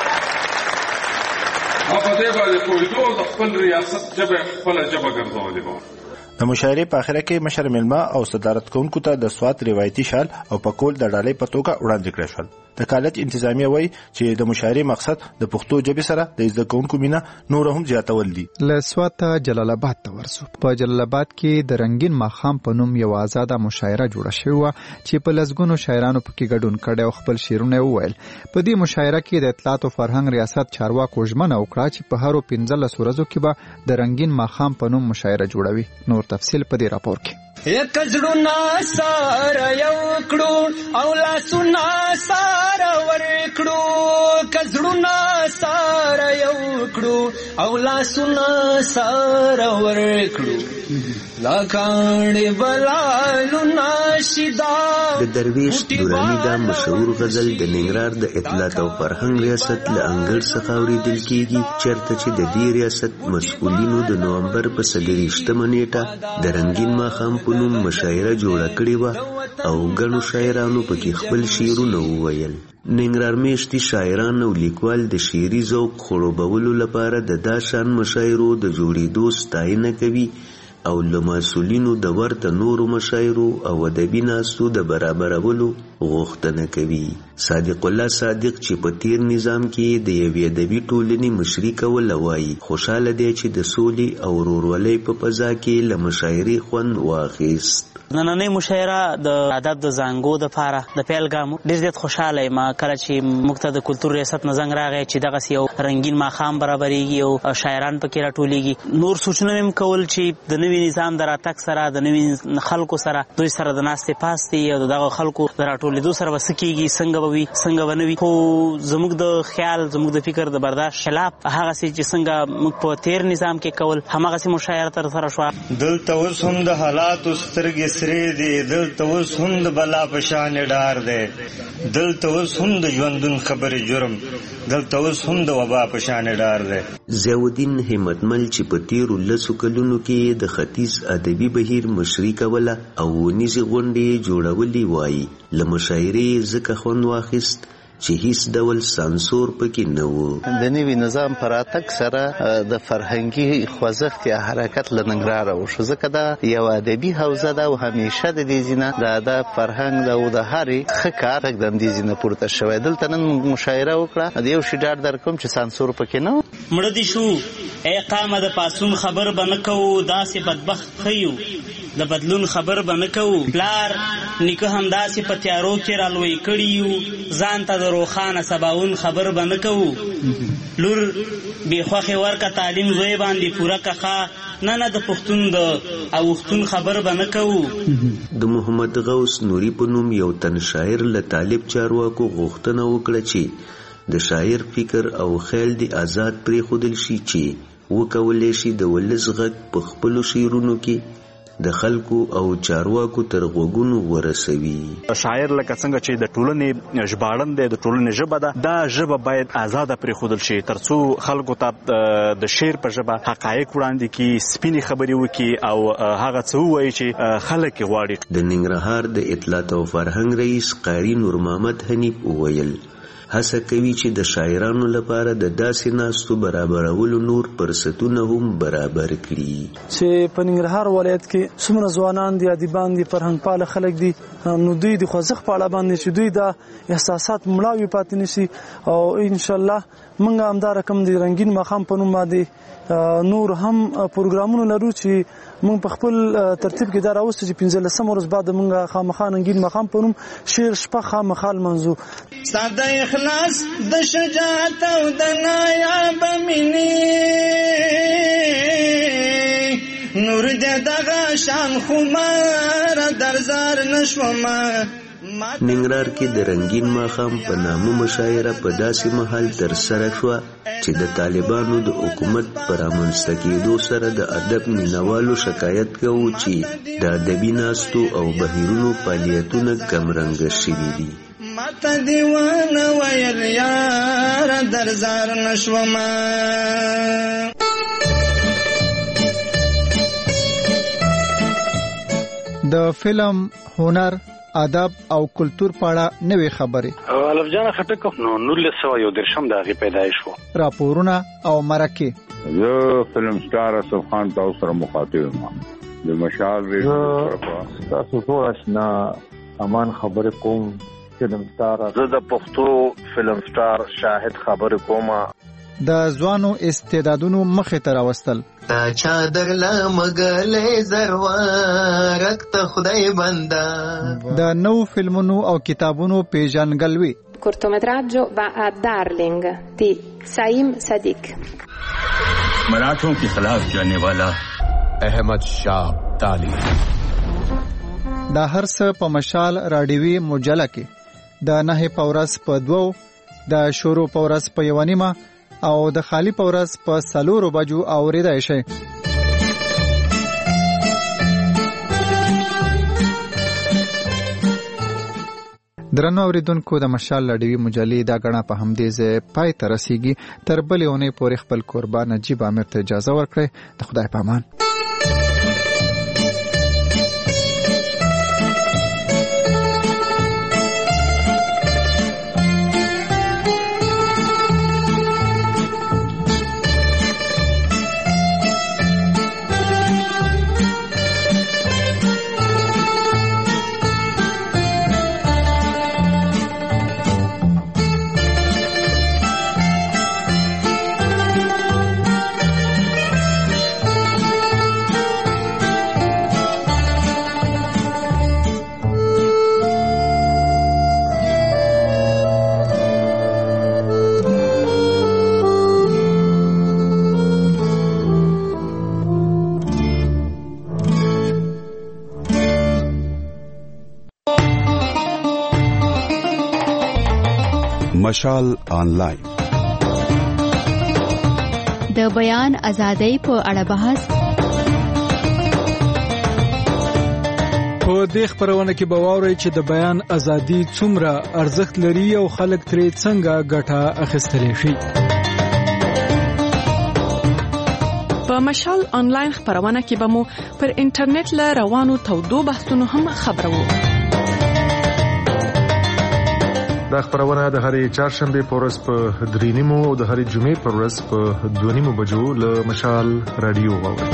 Speaker 27: هغه دې باندې پوهېدو د خپل ریاست ژبه خپله ژبه ګرځولې وه.
Speaker 6: د مشاعرې په اخره کې مشر میلمه او صدارت کوونکو ته د سوات روایتي شال او پکول د ډالۍ په توګه وړاندې کړی شول. د کالج انتظامیه وایي چې د مشاعرې مقصد د پښتو ژبې سره د زده کوونکو مینه نور هم زیاتول دي.
Speaker 13: له سواته جلال آباد ته ورسو. په جلال آباد کې د رنگین ماښام په نوم یو آزاده مشاعره جوړه شوې وه چې په لسګونو شاعرانو پکې ګډون کړی او خپل شعرونه وویل. په دې مشاعره کې د اطلاعات او فرهنګ ریاست چارواکو ژمنه وکړه چې په هرو پنځلسو ورځو کې به د رنگین ماښام په نوم مشاعره جوړوي. نور تفصیل په دې راپور کې.
Speaker 7: یک زړونه ساره یو کړو او لاسونه ساره ورکړو کزړونه ساره یو کړو او لاسونه ساره ورکړو لا کاڼې بلالو ناشدا.
Speaker 9: د درویش دورانی دا مشهور غزل د ننګرهار د اطلاعات او فرهنګ ریاست له انګړ څخه اورېدل کېږي، چېرته چې د دې ریاست مسؤلینو د نومبر په څلېرویشتمه نیټه د رنګین ماښام په نوم مشاعره جوړه کړې وه او ګڼو شاعرانو پکې خپل شعرونه وویل. ننګرهار میشتي شاعران او لیکوال د شعري ذوق خړوبولو لپاره د دا شان مشاعرو د جوړېدو ستاینه کوي او له مسؤلینو د ورته نورو مشاعرو او ادبي ناستو د برابرولو غوښتنه کوي. صادق الله صادق چې په تیر نظام کې د یوې ادبي ټولنې مشري کوله وایي خوشحاله دی چې د سولې او ورورولۍ په فضا کې له مشاعرې خوند واخیست.
Speaker 10: نننۍ مشاعره د ادب د زانګو دپاره د پیل ګام ډېر زیات خوشحاله یم کله چې موږ ته د کلتور ریاست نه زنګ راغی چې دغسې یو رنګین ماښام برابرېږي او شاعران پکې راټولېږي. نور سوچونه مې هم کول چې د نوي نظام د راتګ سره د نوي خلکو سره دوی سره د ناستې پاستې او د دغه خلکو د راټولېدو سره به څه کېږي، څنګه به وي څنګه به نه وي. خو زموږ د خیال زموږ د فکر د برداشت خلاف هغسې چې څنګه موږ په تیر نظام کې کول هماغسې مشاعره ترسره شوه.
Speaker 11: دلته اوس هم د حالاتو سترګې سرې دي، دلته اوس هم د بلا په شان ډار دی، دلته اوس هم د ژوندون خبرې جرم، دلته اوس هم د وبا په شان ډار دی.
Speaker 9: ضیاءالدین همتمل چې په تیرو لسو کلونو کې د ختیځ ادبي بهیر مشري کوله او ونیزې غونډې جوړولې وایي له مشاعرې ځکه خوند واخیست چې هیڅ ډول سانسور پکې نه و.
Speaker 12: د نوي نظام پر راتګ سره د فرهنګي خوځښت یا حرکت له ننګرهاره وشو، ځکه دا یو ادبي حوزه ده او همیشه د دې ځینه د ادب فرهنګ او د هرې ښه کار د همدې ځینه پورته شوی. دلته نن مشاعره وکړه، د یو شي ډاډ درکوم چې سانسور پکې نه و.
Speaker 10: مړه دې شو ای قامه د پاسون خبر به نه کوو، داسې بدبخت ښیو د بدلون خبر به نه کوو. پلار نیکه همداسې په تیارو کې رالوی کړي یو، ځان ته د روښانه سباون خبر به نه کوو. لور بې خوښې ورکه تعلیم زوی باندې پوره کښه، نه نه د پښتون د اوښتون خبر به نه کوو.
Speaker 9: د محمد غوث نوري په نوم یو تن شاعر له طالب چارواکو غوښتنه وکړه چې د شاعر فکر او خیال دې آزاد پرېښودل شي چې وکولی شي د ولس غږ په خپلو شعرونو کې د خلکو او چارواکو تر غوږونو ورسوي.
Speaker 15: شاعر لکه څنګه چې د ټولنې ژباړن دی، د ټولنې ژبه ده، دا ژبه باید آزاده پرېښودل شي ترڅو خلکو ته د شعر په ژبه حقایق وړاندې کړي، سپینې خبرې وکړي او هغه څه ووایي چې خلک یې غواړي.
Speaker 9: د ننګرهار د اطلاعات او فرهنګ رئیس قاري نور محمد حنیف وویل هڅه کوي چې د شاعرانو لپاره د داسې ناستو برابرولو نور فرصتونه هم برابر کړي.
Speaker 16: چې په ننګرهار ولایت کې څومره ځوانان دي، ادیبان دي، فرهنګ پاله خلک دي، نو دوی د خوځښت په اړه باندې چې دوی دا احساسات مړاوي پاتې نشي او انشاءالله موږ همدا رقم د رنګین ماښام په نوم باندې نور هم پروګرامونه لرو چې موږ په خپل ترتیب کې دا راوستو چې پنځلسم ورځ بعد موږ خامخا رنګین ماښام په نوم شعر شپه خامخا لمانځو.
Speaker 7: ساده اخلاص د شجاعت او د نایاب مینې نور دې دغه شان خمار درزار نشومه.
Speaker 9: ننګرهار کې د رنګین ماښام په نامه مشاعره په داسې مهال ترسره شوه چې د طالبانو د حکومت په رامنځته کېدو سره د ادب مینوالو شکایت کوو چې د ادبي ناستو او بهیرونو فعالیتونه کمرنګه شوي دي.
Speaker 7: ماته دیوانه ویل یار درزار نشومه.
Speaker 13: د فلم، هنر، ادب او کلتور په اړه نوې خبرې.
Speaker 28: الف جان خټک نو نولس سوه یو دېرشم د هغې پیدایش و.
Speaker 13: راپورونه او مرکې.
Speaker 29: زه فلم سټار اسف خان تاسو سره مخاطب یم. د مشال ریډیو تاسو ټول آشنا امان خبرې کوم. فلم سټار
Speaker 30: زه د پښتو فلم سټار شاهد خبرې کوم.
Speaker 13: د ځوانو استعدادونو مخې ته راوستل.
Speaker 31: تا چادر لا مګلې زروارک ته خدای بندا.
Speaker 13: د نو فلمونو او کتابونو پیژنګلوي.
Speaker 32: cortometraggio va a Darling di Saim Sadiq.
Speaker 33: मराठों के खिलाफ जाने वाला अहमद शाह ताली
Speaker 13: دا هر څه په مشال راډیوي مجله کې د نه پورس په دوو د شروع پورس په یو نیمه او د خالی پورس په سلورو بجو اوریدای شي. درنو اوریدونکو د مشال راډیوي مجلې دا غنا په همدې ځای پای ته رسیږي. تر بلې اونۍ پورې خپل قربان نجیب عامر ته اجازه ورکړئ. د خدای په امان.
Speaker 1: مشال آنلاین
Speaker 2: د بیان ازادۍ په اړه بحث.
Speaker 3: په دې خبرونه کې به واورئ چې د بیان ازادي څومره ارزښت لري او خلک ترې څنګه ګټه اخیستلی شي.
Speaker 5: په مشال آنلاین خبرونه کې به مو پر انټرنیټ له روانو تودو بحثونو هم خبرو.
Speaker 14: دا خبرونه د هرې چهارشنبه په ورځ په درې نیمو او د هرې جمعې په ورځ په دوه نیمو بجو له مشال رادیو واورئ.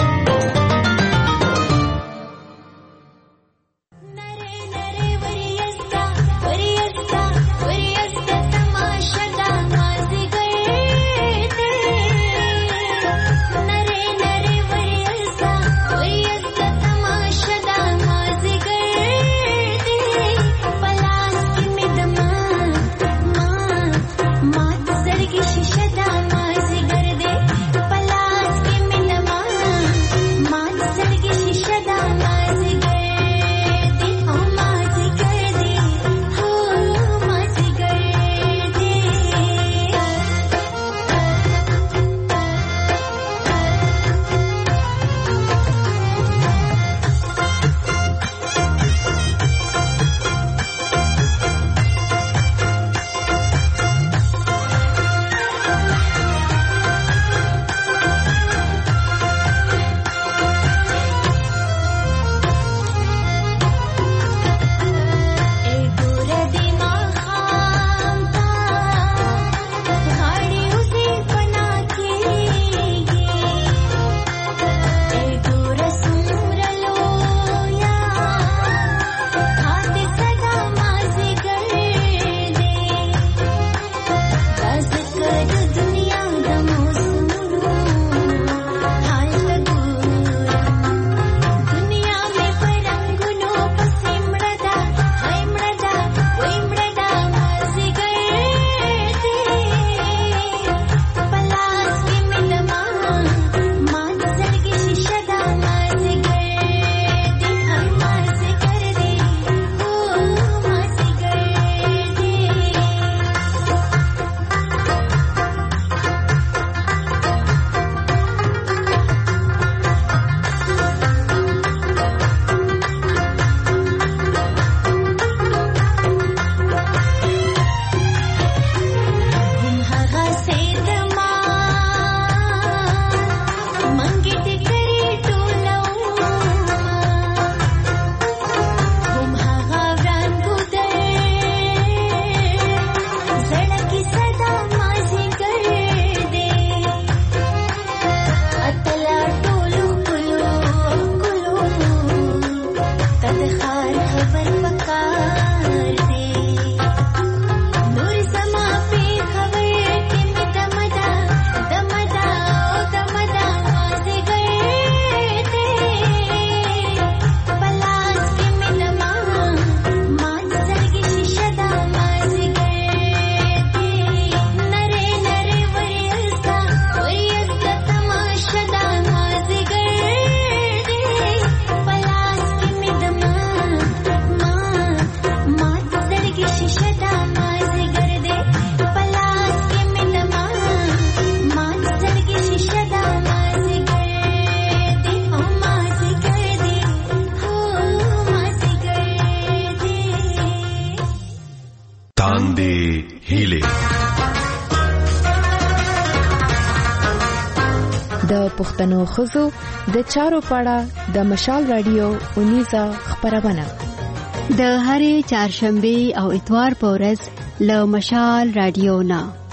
Speaker 32: پښتنو خزو د چارو پاړه د مشال رادیو اونیزه خبرونه
Speaker 2: د هرې چهارشنبه او اتوار په ورځ له مشال رادیو نه